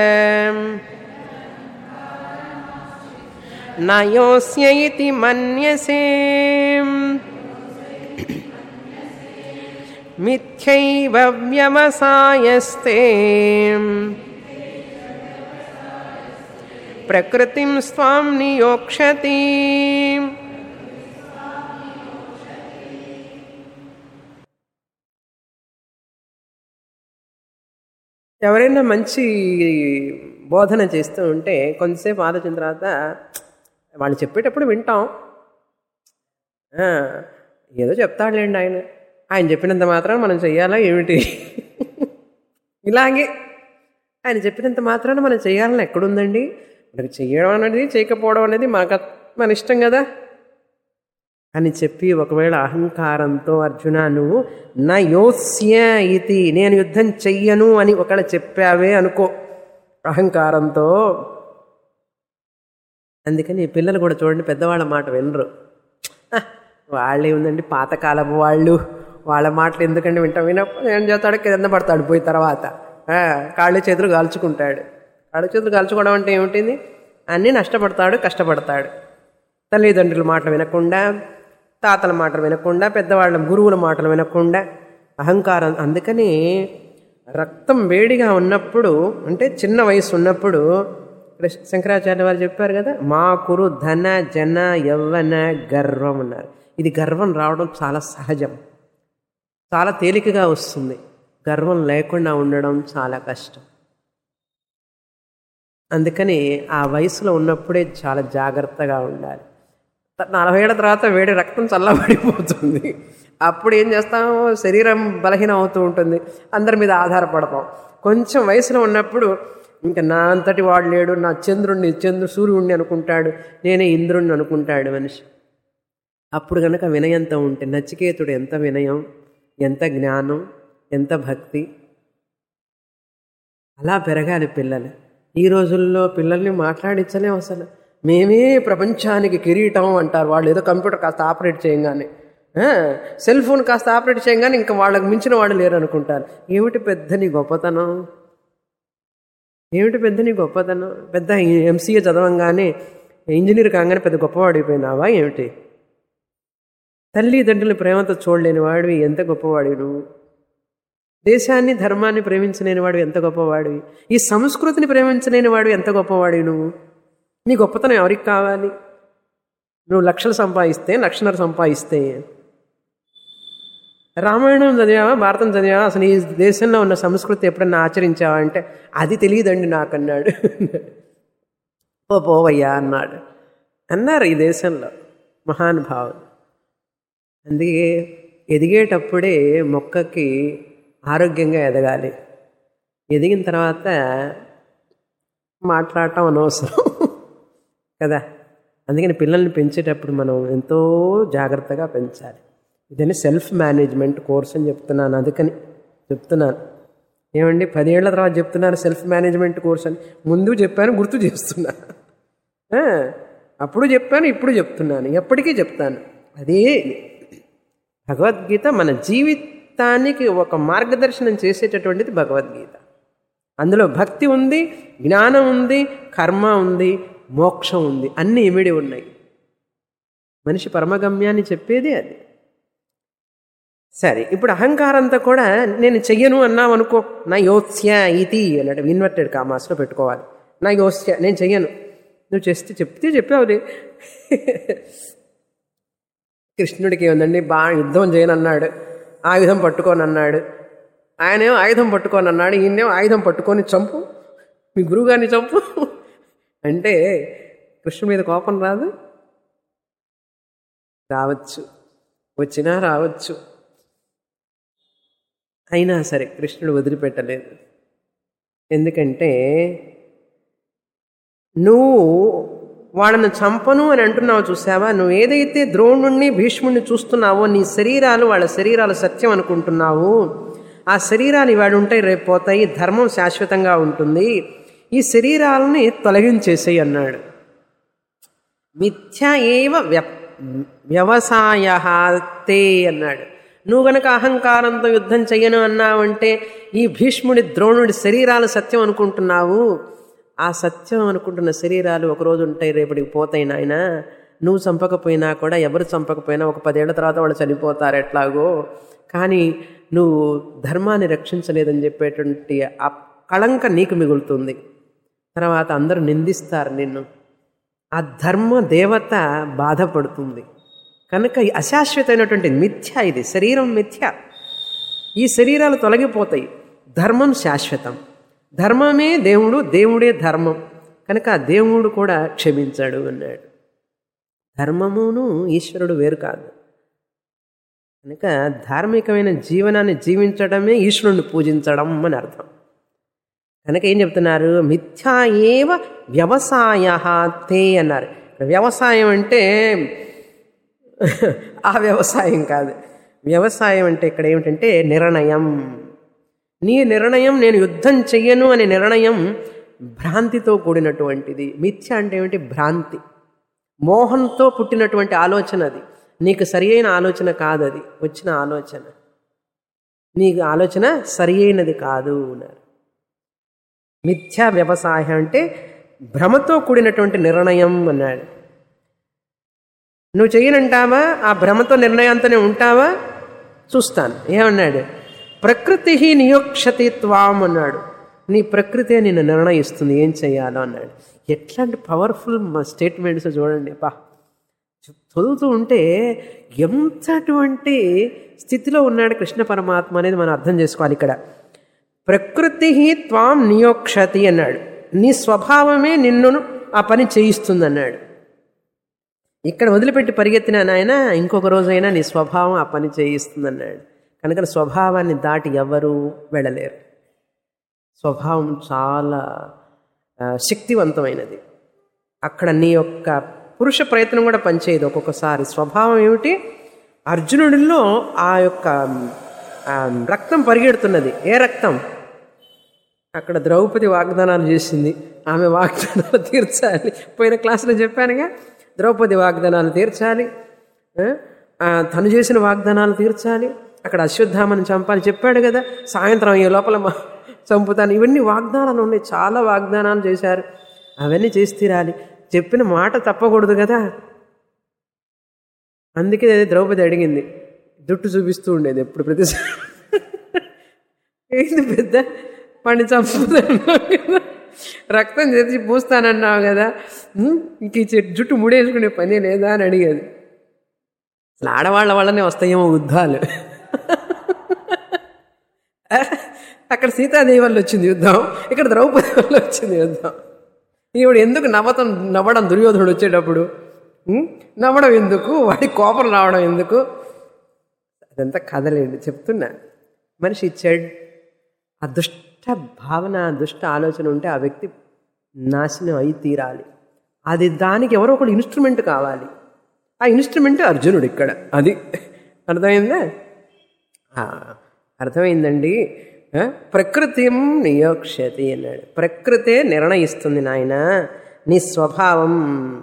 నయోస్య ఇతి మన్యసే మిథ్యైవ వ్యవసాయస్తే ప్రకృతిం స్వాం నియోక్షతి. ఎవరైనా మంచి బోధన చేస్తూ ఉంటే కొంతసేపు ఆలోచన తర్వాత వాళ్ళు చెప్పేటప్పుడు వింటాం, ఏదో చెప్తాడులేండి ఆయన చెప్పినంత మాత్రం మనం చెయ్యాలా ఏమిటి, ఇలాగే ఆయన చెప్పినంత మాత్రాన మనం చేయాలని ఎక్కడుందండి, మనకు చెయ్యడం అనేది చేయకపోవడం అనేది మన ఇష్టం కదా అని చెప్పి ఒకవేళ అహంకారంతో అర్జున నువ్వు నా యోస్య ఇది, నేను యుద్ధం చెయ్యను అని ఒకవేళ చెప్పావే అనుకో అహంకారంతో. అందుకని పిల్లలు కూడా చూడండి, పెద్దవాళ్ళ మాట వినరు. వాళ్ళే ఉందండి పాతకాలపు వాళ్ళు, వాళ్ళ మాటలు ఎందుకంటే వింటాం, వినప్పుడు ఏం చేస్తాడు కింద పడతాడు పోయి తర్వాత కాళ్ళు చేతులు కాల్చుకుంటాడు. కాళ్ళు చేతులు కాల్చుకోవడం అంటే ఏమిటింది, అన్నీ నష్టపడతాడు కష్టపడతాడు. తల్లిదండ్రుల మాటలు వినకుండా, తాతల మాటలు వినకుండా, పెద్దవాళ్ళ గురువుల మాటలు వినకుండా అహంకారం. అందుకని రక్తం వేడిగా ఉన్నప్పుడు అంటే చిన్న వయసు ఉన్నప్పుడు శంకరాచార్య వారు చెప్పారు కదా, మా కురు ధన జన యవ్వన గర్వం అన్నారు. ఇది గర్వం రావడం చాలా సహజం, చాలా తేలికగా వస్తుంది. గర్వం లేకుండా ఉండడం చాలా కష్టం. అందుకని ఆ వయసులో ఉన్నప్పుడే చాలా జాగ్రత్తగా ఉండాలి. 40 ఏళ్ల తర్వాత వేడి రక్తం చల్లబడిపోతుంది. అప్పుడు ఏం చేస్తాం, శరీరం బలహీనం అవుతూ ఉంటుంది, అందరి మీద ఆధారపడతాం. కొంచెం వయసులో ఉన్నప్పుడు ఇంకా నా అంతటి వాడు లేడు, నా సూర్యుడిని అనుకుంటాడు, నేనే ఇంద్రుణ్ణి అనుకుంటాడు మనిషి. అప్పుడు కనుక వినయంతో ఉంటే, నచికేతుడు ఎంత వినయం, ఎంత జ్ఞానం, ఎంత భక్తి, అలా పెరగాలి పిల్లలు. ఈ రోజుల్లో పిల్లల్ని మాట్లాడించలేం అసలు. మేమే ప్రపంచానికి కిరీటం అంటారు వాళ్ళు. ఏదో కంప్యూటర్ కాస్త ఆపరేట్ చేయగానే, సెల్ ఫోన్ కాస్త ఆపరేట్ చేయగానే ఇంకా వాళ్ళకి మించిన వాళ్ళు లేరు అనుకుంటారు. ఏమిటి పెద్ద నీ గొప్పతనం, ఏమిటి పెద్ద నీ గొప్పతనం? పెద్ద ఎంసీఏ చదవంగానే ఇంజనీర్ కాగానే పెద్ద గొప్పవాడిపోయినావా ఏమిటి? తల్లిదండ్రుల ప్రేమతో చూడలేని వాడివి ఎంత గొప్పవాడివి నువ్వు. దేశాన్ని ధర్మాన్ని ప్రేమించలేని వాడివి ఎంత గొప్పవాడివి. ఈ సంస్కృతిని ప్రేమించలేని వాడివి ఎంత గొప్పవాడివి నువ్వు. నీ గొప్పతనం ఎవరికి కావాలి? నువ్వు లక్షలు సంపాదిస్తే, లక్షన్నర సంపాదిస్తే, రామాయణం చదివావా, భారతం చదివావా, అసలు ఈ దేశంలో ఉన్న సంస్కృతి ఎప్పుడన్నా ఆచరించావా అంటే అది తెలియదండి నాకు అన్నాడు. పోవయ్యా అన్నారు ఈ దేశంలో మహానుభావులు. అందుకే ఎదిగేటప్పుడే మొక్కకి ఆరోగ్యంగా ఎదగాలి. ఎదిగిన తర్వాత మాట్లాడటం అనవసరం కదా. అందుకని పిల్లల్ని పెంచేటప్పుడు మనం ఎంతో జాగ్రత్తగా పెంచాలి. ఇదని సెల్ఫ్ మేనేజ్మెంట్ కోర్స్ అని చెప్తున్నాను. అందుకని చెప్తున్నాను. ఏమండి 10 ఏళ్ల తర్వాత చెప్తున్నారు సెల్ఫ్ మేనేజ్మెంట్ కోర్స్ అని. ముందు చెప్పాను, గుర్తు చేస్తున్నా. అప్పుడు చెప్పాను, ఇప్పుడు చెప్తున్నాను, ఎప్పటికీ చెప్తాను. అదే భగవద్గీత మన జీవితానికి ఒక మార్గదర్శనం చేసేటటువంటిది భగవద్గీత. అందులో భక్తి ఉంది, జ్ఞానం ఉంది, కర్మ ఉంది, మోక్షం ఉంది, అన్నీ ఇమిడి ఉన్నాయి. మనిషి పరమగమ్యాన్ని చెప్పేది అది. సరే, ఇప్పుడు అహంకారంతో కూడా నేను చెయ్యను అన్నావు అనుకో, నా యోత్స్య ఇది అన్నట్టు ఇన్వర్టెడ్ కామాస్లో పెట్టుకోవాలి. నా యోత్స్య, నేను చెయ్యను. నువ్వు చెప్తే చెప్పావులే. కృష్ణుడికి ఏముందండి, యుద్ధం చేయనన్నాడు, ఆయుధం పట్టుకొని అన్నాడు. ఆయనేమో ఆయుధం పట్టుకొని అన్నాడు, ఈయనేమో ఆయుధం పట్టుకొని చంపు, మీ గురువుగారిని చంపు అంటే కృష్ణుడి మీద కోపం రాదు? రావచ్చు. వచ్చినా రావచ్చు. అయినా సరే కృష్ణుడు వదిలిపెట్టలేదు. ఎందుకంటే నువ్వు వాళ్ళను చంపను అని అంటున్నావు చూసావా, నువ్వు ఏదైతే ద్రోణుణ్ణి భీష్ముడిని చూస్తున్నావో నీ శరీరాలు వాళ్ళ శరీరాలు సత్యం అనుకుంటున్నావు. ఆ శరీరాలు ఇవాడు ఉంటాయి, రేపు పోతాయి, ధర్మం శాశ్వతంగా ఉంటుంది, ఈ శరీరాలని తొలగించేసేయి అన్నాడు. మిథ్య ఏవ వ్యవసాయ తే అన్నాడు. నువ్వు గనక అహంకారంతో యుద్ధం చెయ్యను అన్నావంటే ఈ భీష్ముడి ద్రోణుడి శరీరాలు సత్యం అనుకుంటున్నావు. ఆ సత్యం అనుకుంటున్న శరీరాలు ఒకరోజు ఉంటాయి, రేపటికి పోతాయి నాయన. నువ్వు చంపకపోయినా కూడా, ఎవరు చంపకపోయినా ఒక 10 ఏళ్ల తర్వాత వాళ్ళు చనిపోతారు ఎట్లాగో. కానీ నువ్వు ధర్మాన్ని రక్షించలేదని చెప్పేటువంటి ఆ కళంక నీకు మిగులుతుంది. తర్వాత అందరూ నిందిస్తారు నిన్ను. ఆ ధర్మ దేవత బాధపడుతుంది. కనుక అశాశ్వతమైనటువంటి మిథ్య ఇది, శరీరం మిథ్య. ఈ శరీరాలు తొలగిపోతాయి, ధర్మం శాశ్వతం. ధర్మమే దేవుడు, దేవుడే ధర్మం. కనుక ఆ దేవుడు కూడా క్షమించాడు అన్నాడు. ధర్మమును ఈశ్వరుడు వేరు కాదు. కనుక ధార్మికమైన జీవనాన్ని జీవించడమే ఈశ్వరుణ్ణి పూజించడం అని అర్థం. కనుక ఏం చెప్తున్నారు, మిథ్యా ఏవ వ్యవసాయ తే అన్నారు. వ్యవసాయం అంటే ఆ వ్యవసాయం కాదు. వ్యవసాయం అంటే ఇక్కడ ఏమిటంటే నిర్ణయం. నీ నిర్ణయం నేను యుద్ధం చెయ్యను అనే నిర్ణయం భ్రాంతితో కూడినటువంటిది. మిథ్య అంటే ఏమిటి? భ్రాంతి, మోహంతో పుట్టినటువంటి ఆలోచన. అది నీకు సరి అయిన ఆలోచన కాదు, అది వచ్చిన ఆలోచన. నీకు ఆలోచన సరి అయినది కాదు అన్నారు. మిథ్యా వ్యవసాయం అంటే భ్రమతో కూడినటువంటి నిర్ణయం అన్నాడు. నువ్వు చెయ్యనంటావా? ఆ భ్రమతో నిర్ణయంతోనే ఉంటావా? చూస్తాను. ఏమన్నాడు? ప్రకృతి నియోక్షతి త్వాం అన్నాడు. నీ ప్రకృతే నిన్ను నిర్ణయిస్తుంది ఏం చెయ్యాలో అన్నాడు. ఎట్లాంటి పవర్ఫుల్ స్టేట్మెంట్స్ చూడండి. చదువుతూ ఉంటే ఎంతటువంటి స్థితిలో ఉన్నాడు కృష్ణ పరమాత్మ అనేది మనం అర్థం చేసుకోవాలి. ఇక్కడ ప్రకృతి త్వాం నియోక్షతి అన్నాడు. నీ స్వభావమే నిన్ను ఆ పని చేయిస్తుంది అన్నాడు. ఇక్కడ వదిలిపెట్టి పరిగెత్తిన నాయన ఇంకొక రోజైనా నీ స్వభావం ఆ పని చేయిస్తుంది అన్నాడు. కనుక స్వభావాన్ని దాటి ఎవరూ వెళ్ళలేరు. స్వభావం చాలా శక్తివంతమైనది. అక్కడ నీ యొక్క పురుష ప్రయత్నం కూడా పనిచేయదు ఒక్కొక్కసారి. స్వభావం ఏమిటి? అర్జునుడిలో ఆ యొక్క రక్తం పరిగెడుతున్నది. ఏ రక్తం? అక్కడ ద్రౌపది వాగ్దానాలు చేసింది, ఆమె వాగ్దానాలు తీర్చాలి. పోయిన క్లాసులో చెప్పానుగా, ద్రౌపది వాగ్దానాలు తీర్చాలి, తను చేసిన వాగ్దానాలు తీర్చాలి. అక్కడ అశ్వత్థామని చంపాలి చెప్పాడు కదా, సాయంత్రం ఈ లోపల చంపుతాను. ఇవన్నీ వాగ్దానాలు ఉన్నాయి, చాలా వాగ్దానాలు చేశారు. అవన్నీ చేసి తీరాలి. చెప్పిన మాట తప్పకూడదు కదా. అందుకే ద్రౌపది అడిగింది, జుట్టు చూపిస్తూ ఉండేది ఎప్పుడు ప్రతిసారి. ఏంది పెద్ద వాడిని చంపుతాన్నావు కదా, రక్తం చేసి పూస్తానన్నావు కదా, ఇంక ఈ జుట్టు ముడేసుకునే పని లేదా అని అడిగేది. అసలు ఆడవాళ్ళ వల్లనే వస్తాయేమో యుద్ధాలు. అక్కడ సీతాదేవి వల్ల వచ్చింది యుద్ధం, ఇక్కడ ద్రౌపది వల్ల వచ్చింది యుద్ధం. ఈవిడ ఎందుకు నవ్వడం దుర్యోధనుడు వచ్చేటప్పుడు నవ్వడం ఎందుకు, వాడి కోపం రావడం ఎందుకు? అదంతా కథలేండి, చెప్తున్నా. మనిషి ఇచ్చాడు ఆ దుష్ట భావన, దుష్ట ఆలోచన ఉంటే ఆ వ్యక్తి నాశనం అయి తీరాలి. అది దానికి ఎవరో ఒకటి ఇన్స్ట్రుమెంట్ కావాలి. ఆ ఇన్స్ట్రుమెంట్ అర్జునుడు ఇక్కడ. అది అర్థమైందా? అర్థమైందండి. ప్రకృతిం నియోక్షతి అన్నాడు. ప్రకృతే నిర్ణయిస్తుంది నాయన నీ స్వభావం.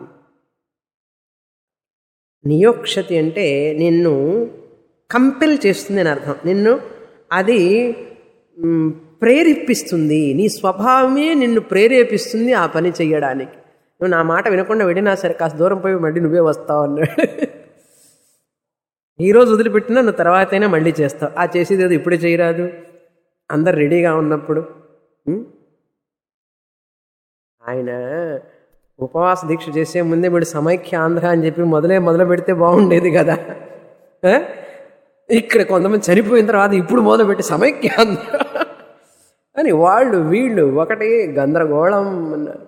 నియోక్షతి అంటే నిన్ను కంపెల్ చేస్తుంది అని అర్థం. నిన్ను అది ప్రేరేపిస్తుంది. నీ స్వభావమే నిన్ను ప్రేరేపిస్తుంది ఆ పని చెయ్యడానికి. నువ్వు నా మాట వినకుండా వెళ్ళినా సరే కాస్త దూరం పోయి మళ్ళీ నువ్వే వస్తావు అన్నాడు. ఈరోజు వదిలిపెట్టినా నువ్వు తర్వాత అయినా మళ్ళీ చేస్తావు. ఆ చేసేది ఏదో ఇప్పుడే చేయరాదు, అందరు రెడీగా ఉన్నప్పుడు. ఆయన ఉపవాస దీక్ష చేసే ముందే వీడు సమైక్య ఆంధ్ర అని చెప్పి మొదలు పెడితే బాగుండేది కదా. ఇక్కడ కొంతమంది చనిపోయిన తర్వాత ఇప్పుడు మొదలుపెట్టి సమైక్య ఆంధ్ర అని వాళ్ళు వీళ్ళు ఒకటి గందరగోళం అన్నారు.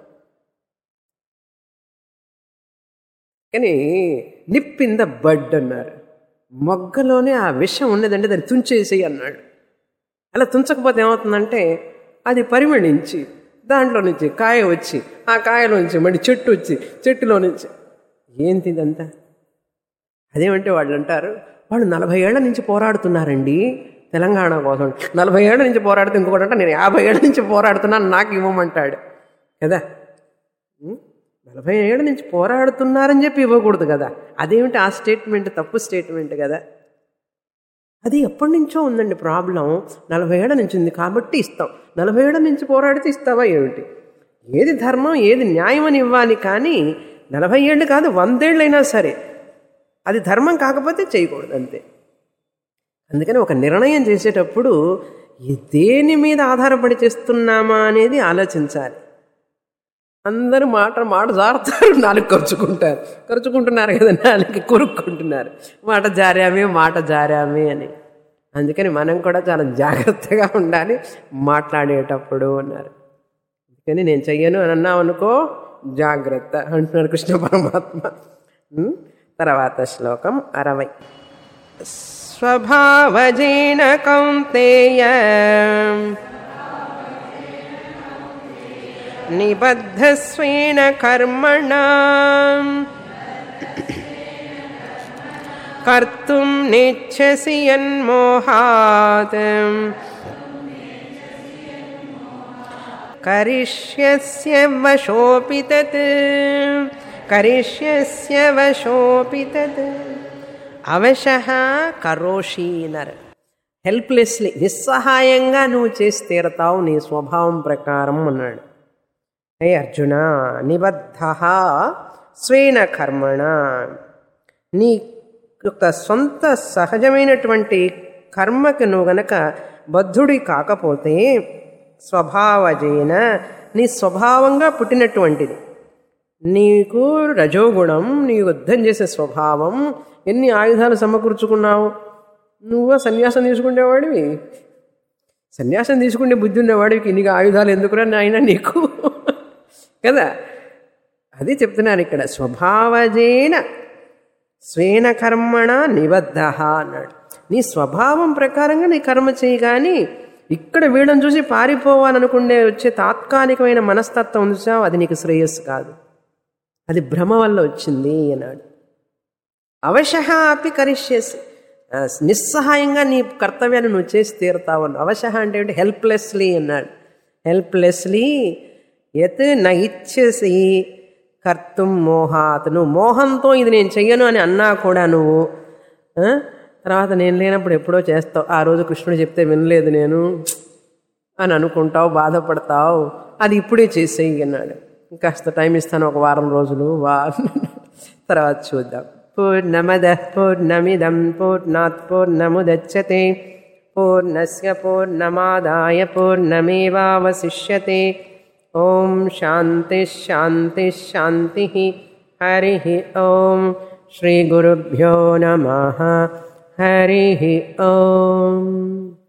కానీ నిప్ ఇన్ ద బడ్ అన్నారు. మొగ్గలోనే ఆ విషం ఉన్నదంటే దాన్ని తుంచేసేయి అన్నాడు. అలా తుంచకపోతే ఏమవుతుందంటే అది పరిమళించి దాంట్లో నుంచి కాయ వచ్చి ఆ కాయలోంచి మళ్ళీ చెట్టు వచ్చి చెట్టులో నుంచి ఏంటి ఇదంతా. అదేమంటే వాళ్ళు అంటారు, వాళ్ళు 40 ఏళ్ల నుంచి పోరాడుతున్నారండి తెలంగాణ కోసం. 40 ఏళ్ల నుంచి పోరాడితే ఇంకొకటి అంటే నేను 50 ఏళ్ల నుంచి పోరాడుతున్నాను నాకు ఇవ్వమంటాడు కదా. 40 ఏళ్ల నుంచి పోరాడుతున్నారని చెప్పి ఇవ్వకూడదు కదా. అదేమిటి ఆ స్టేట్మెంట్ తప్పు స్టేట్మెంట్ కదా. అది ఎప్పటి నుంచో ఉందండి ప్రాబ్లం. 40 ఏళ్ల నుంచి ఉంది కాబట్టి ఇస్తాం. 40 ఏళ్ల నుంచి పోరాడితే ఇస్తావా ఏమిటి? ఏది ధర్మం ఏది న్యాయం అని ఇవ్వాలి కానీ 40 ఏళ్ళు కాదు 100 ఏళ్ళైనా సరే అది ధర్మం కాకపోతే చేయకూడదు అంతే. అందుకని ఒక నిర్ణయం చేసేటప్పుడు దేని మీద ఆధారపడి చేస్తున్నామా అనేది ఆలోచించాలి. అందరూ మాట జారుతారు, నాలుగు ఖర్చుకుంటున్నారు కదా, నాలుగు కొరుక్కుంటున్నారు, మాట జారామే అని. అందుకని మనం కూడా చాలా జాగ్రత్తగా ఉండాలి మాట్లాడేటప్పుడు అన్నారు. అందుకని నేను చెయ్యను అని అన్నావు అనుకో జాగ్రత్త అంటున్నారు కృష్ణ పరమాత్మ. తర్వాత శ్లోకం 60. స్వభావజేన కౌంతేయ నిబద్ధస్వేన కర్మణా కర్తుం నేచ్ఛసి యన్మోహాత్ కరిష్యస్య వశోపి తత్ అవశః కరోషీనర్. హెల్ప్లెస్లీ నిస్సహాయంగా నువ్వు చేసి తీరతావు నీ స్వభావం ప్రకారం అన్నాడు. హే అర్జున, నిబద్ధ స్వేన కర్మణ, నీ యొక్క సొంత సహజమైనటువంటి కర్మకి నువ్వు గనక బద్ధుడి కాకపోతే, స్వభావజేన నీ స్వభావంగా పుట్టినటువంటిది, నీకు రజోగుణం, నీ యుద్ధం చేసే స్వభావం, ఎన్ని ఆయుధాలు సమకూర్చుకున్నావు. నువ్వు సన్యాసం తీసుకునేవాడివి, సన్యాసం తీసుకునే బుద్ధి ఉండేవాడికి ఇన్ని ఆయుధాలు ఎందుకురా నాయన నీకు కదా. అది చెప్తున్నారు ఇక్కడ. స్వభావజేన స్వేన కర్మణ నిబద్ధ అన్నాడు. నీ స్వభావం ప్రకారంగా నీ కర్మ చేయి. కానీ ఇక్కడ వీళ్ళని చూసి పారిపోవాలనుకునే వచ్చే తాత్కాలికమైన మనస్తత్వం చూసావు, అది నీకు శ్రేయస్సు కాదు, అది భ్రమ వల్ల వచ్చింది అన్నాడు. అవశః అపి కరిష్యసి, నిస్సహాయంగా నీ కర్తవ్యాన్ని నువ్వు చేసి తీరుతావు అన్నాడు. అవశః అంటే ఏంటి? హెల్ప్లెస్లీ అన్నాడు. హెల్ప్లెస్లీ యత్ న ఇచ్ఛసి కర్తుం మోహాత్, నువ్వు మోహంతో ఇది నేను చెయ్యను అని అన్నా కూడా నువ్వు తర్వాత నేను లేనప్పుడు ఎప్పుడో చేస్తావు. ఆ రోజు కృష్ణుడు చెప్తే వినలేదు నేను అని అనుకుంటావు, బాధపడతావు. అది ఇప్పుడే చేసేయి అన్నాడు. ఇంకాస్త టైం ఇస్తాను, ఒక వారం రోజులు తర్వాత చూద్దాం. పూర్ణమదః పూర్ణమిదం పూర్ణాత్ పూర్ణముదచ్యతే పూర్ణస్య పూర్ణమాదాయ పూర్ణమేవావశిష్యతే. ఓం శాంతి శాంతి శాంతి. హరి ఓం. శ్రీ గురుభ్యో నమః. హరి ఓం.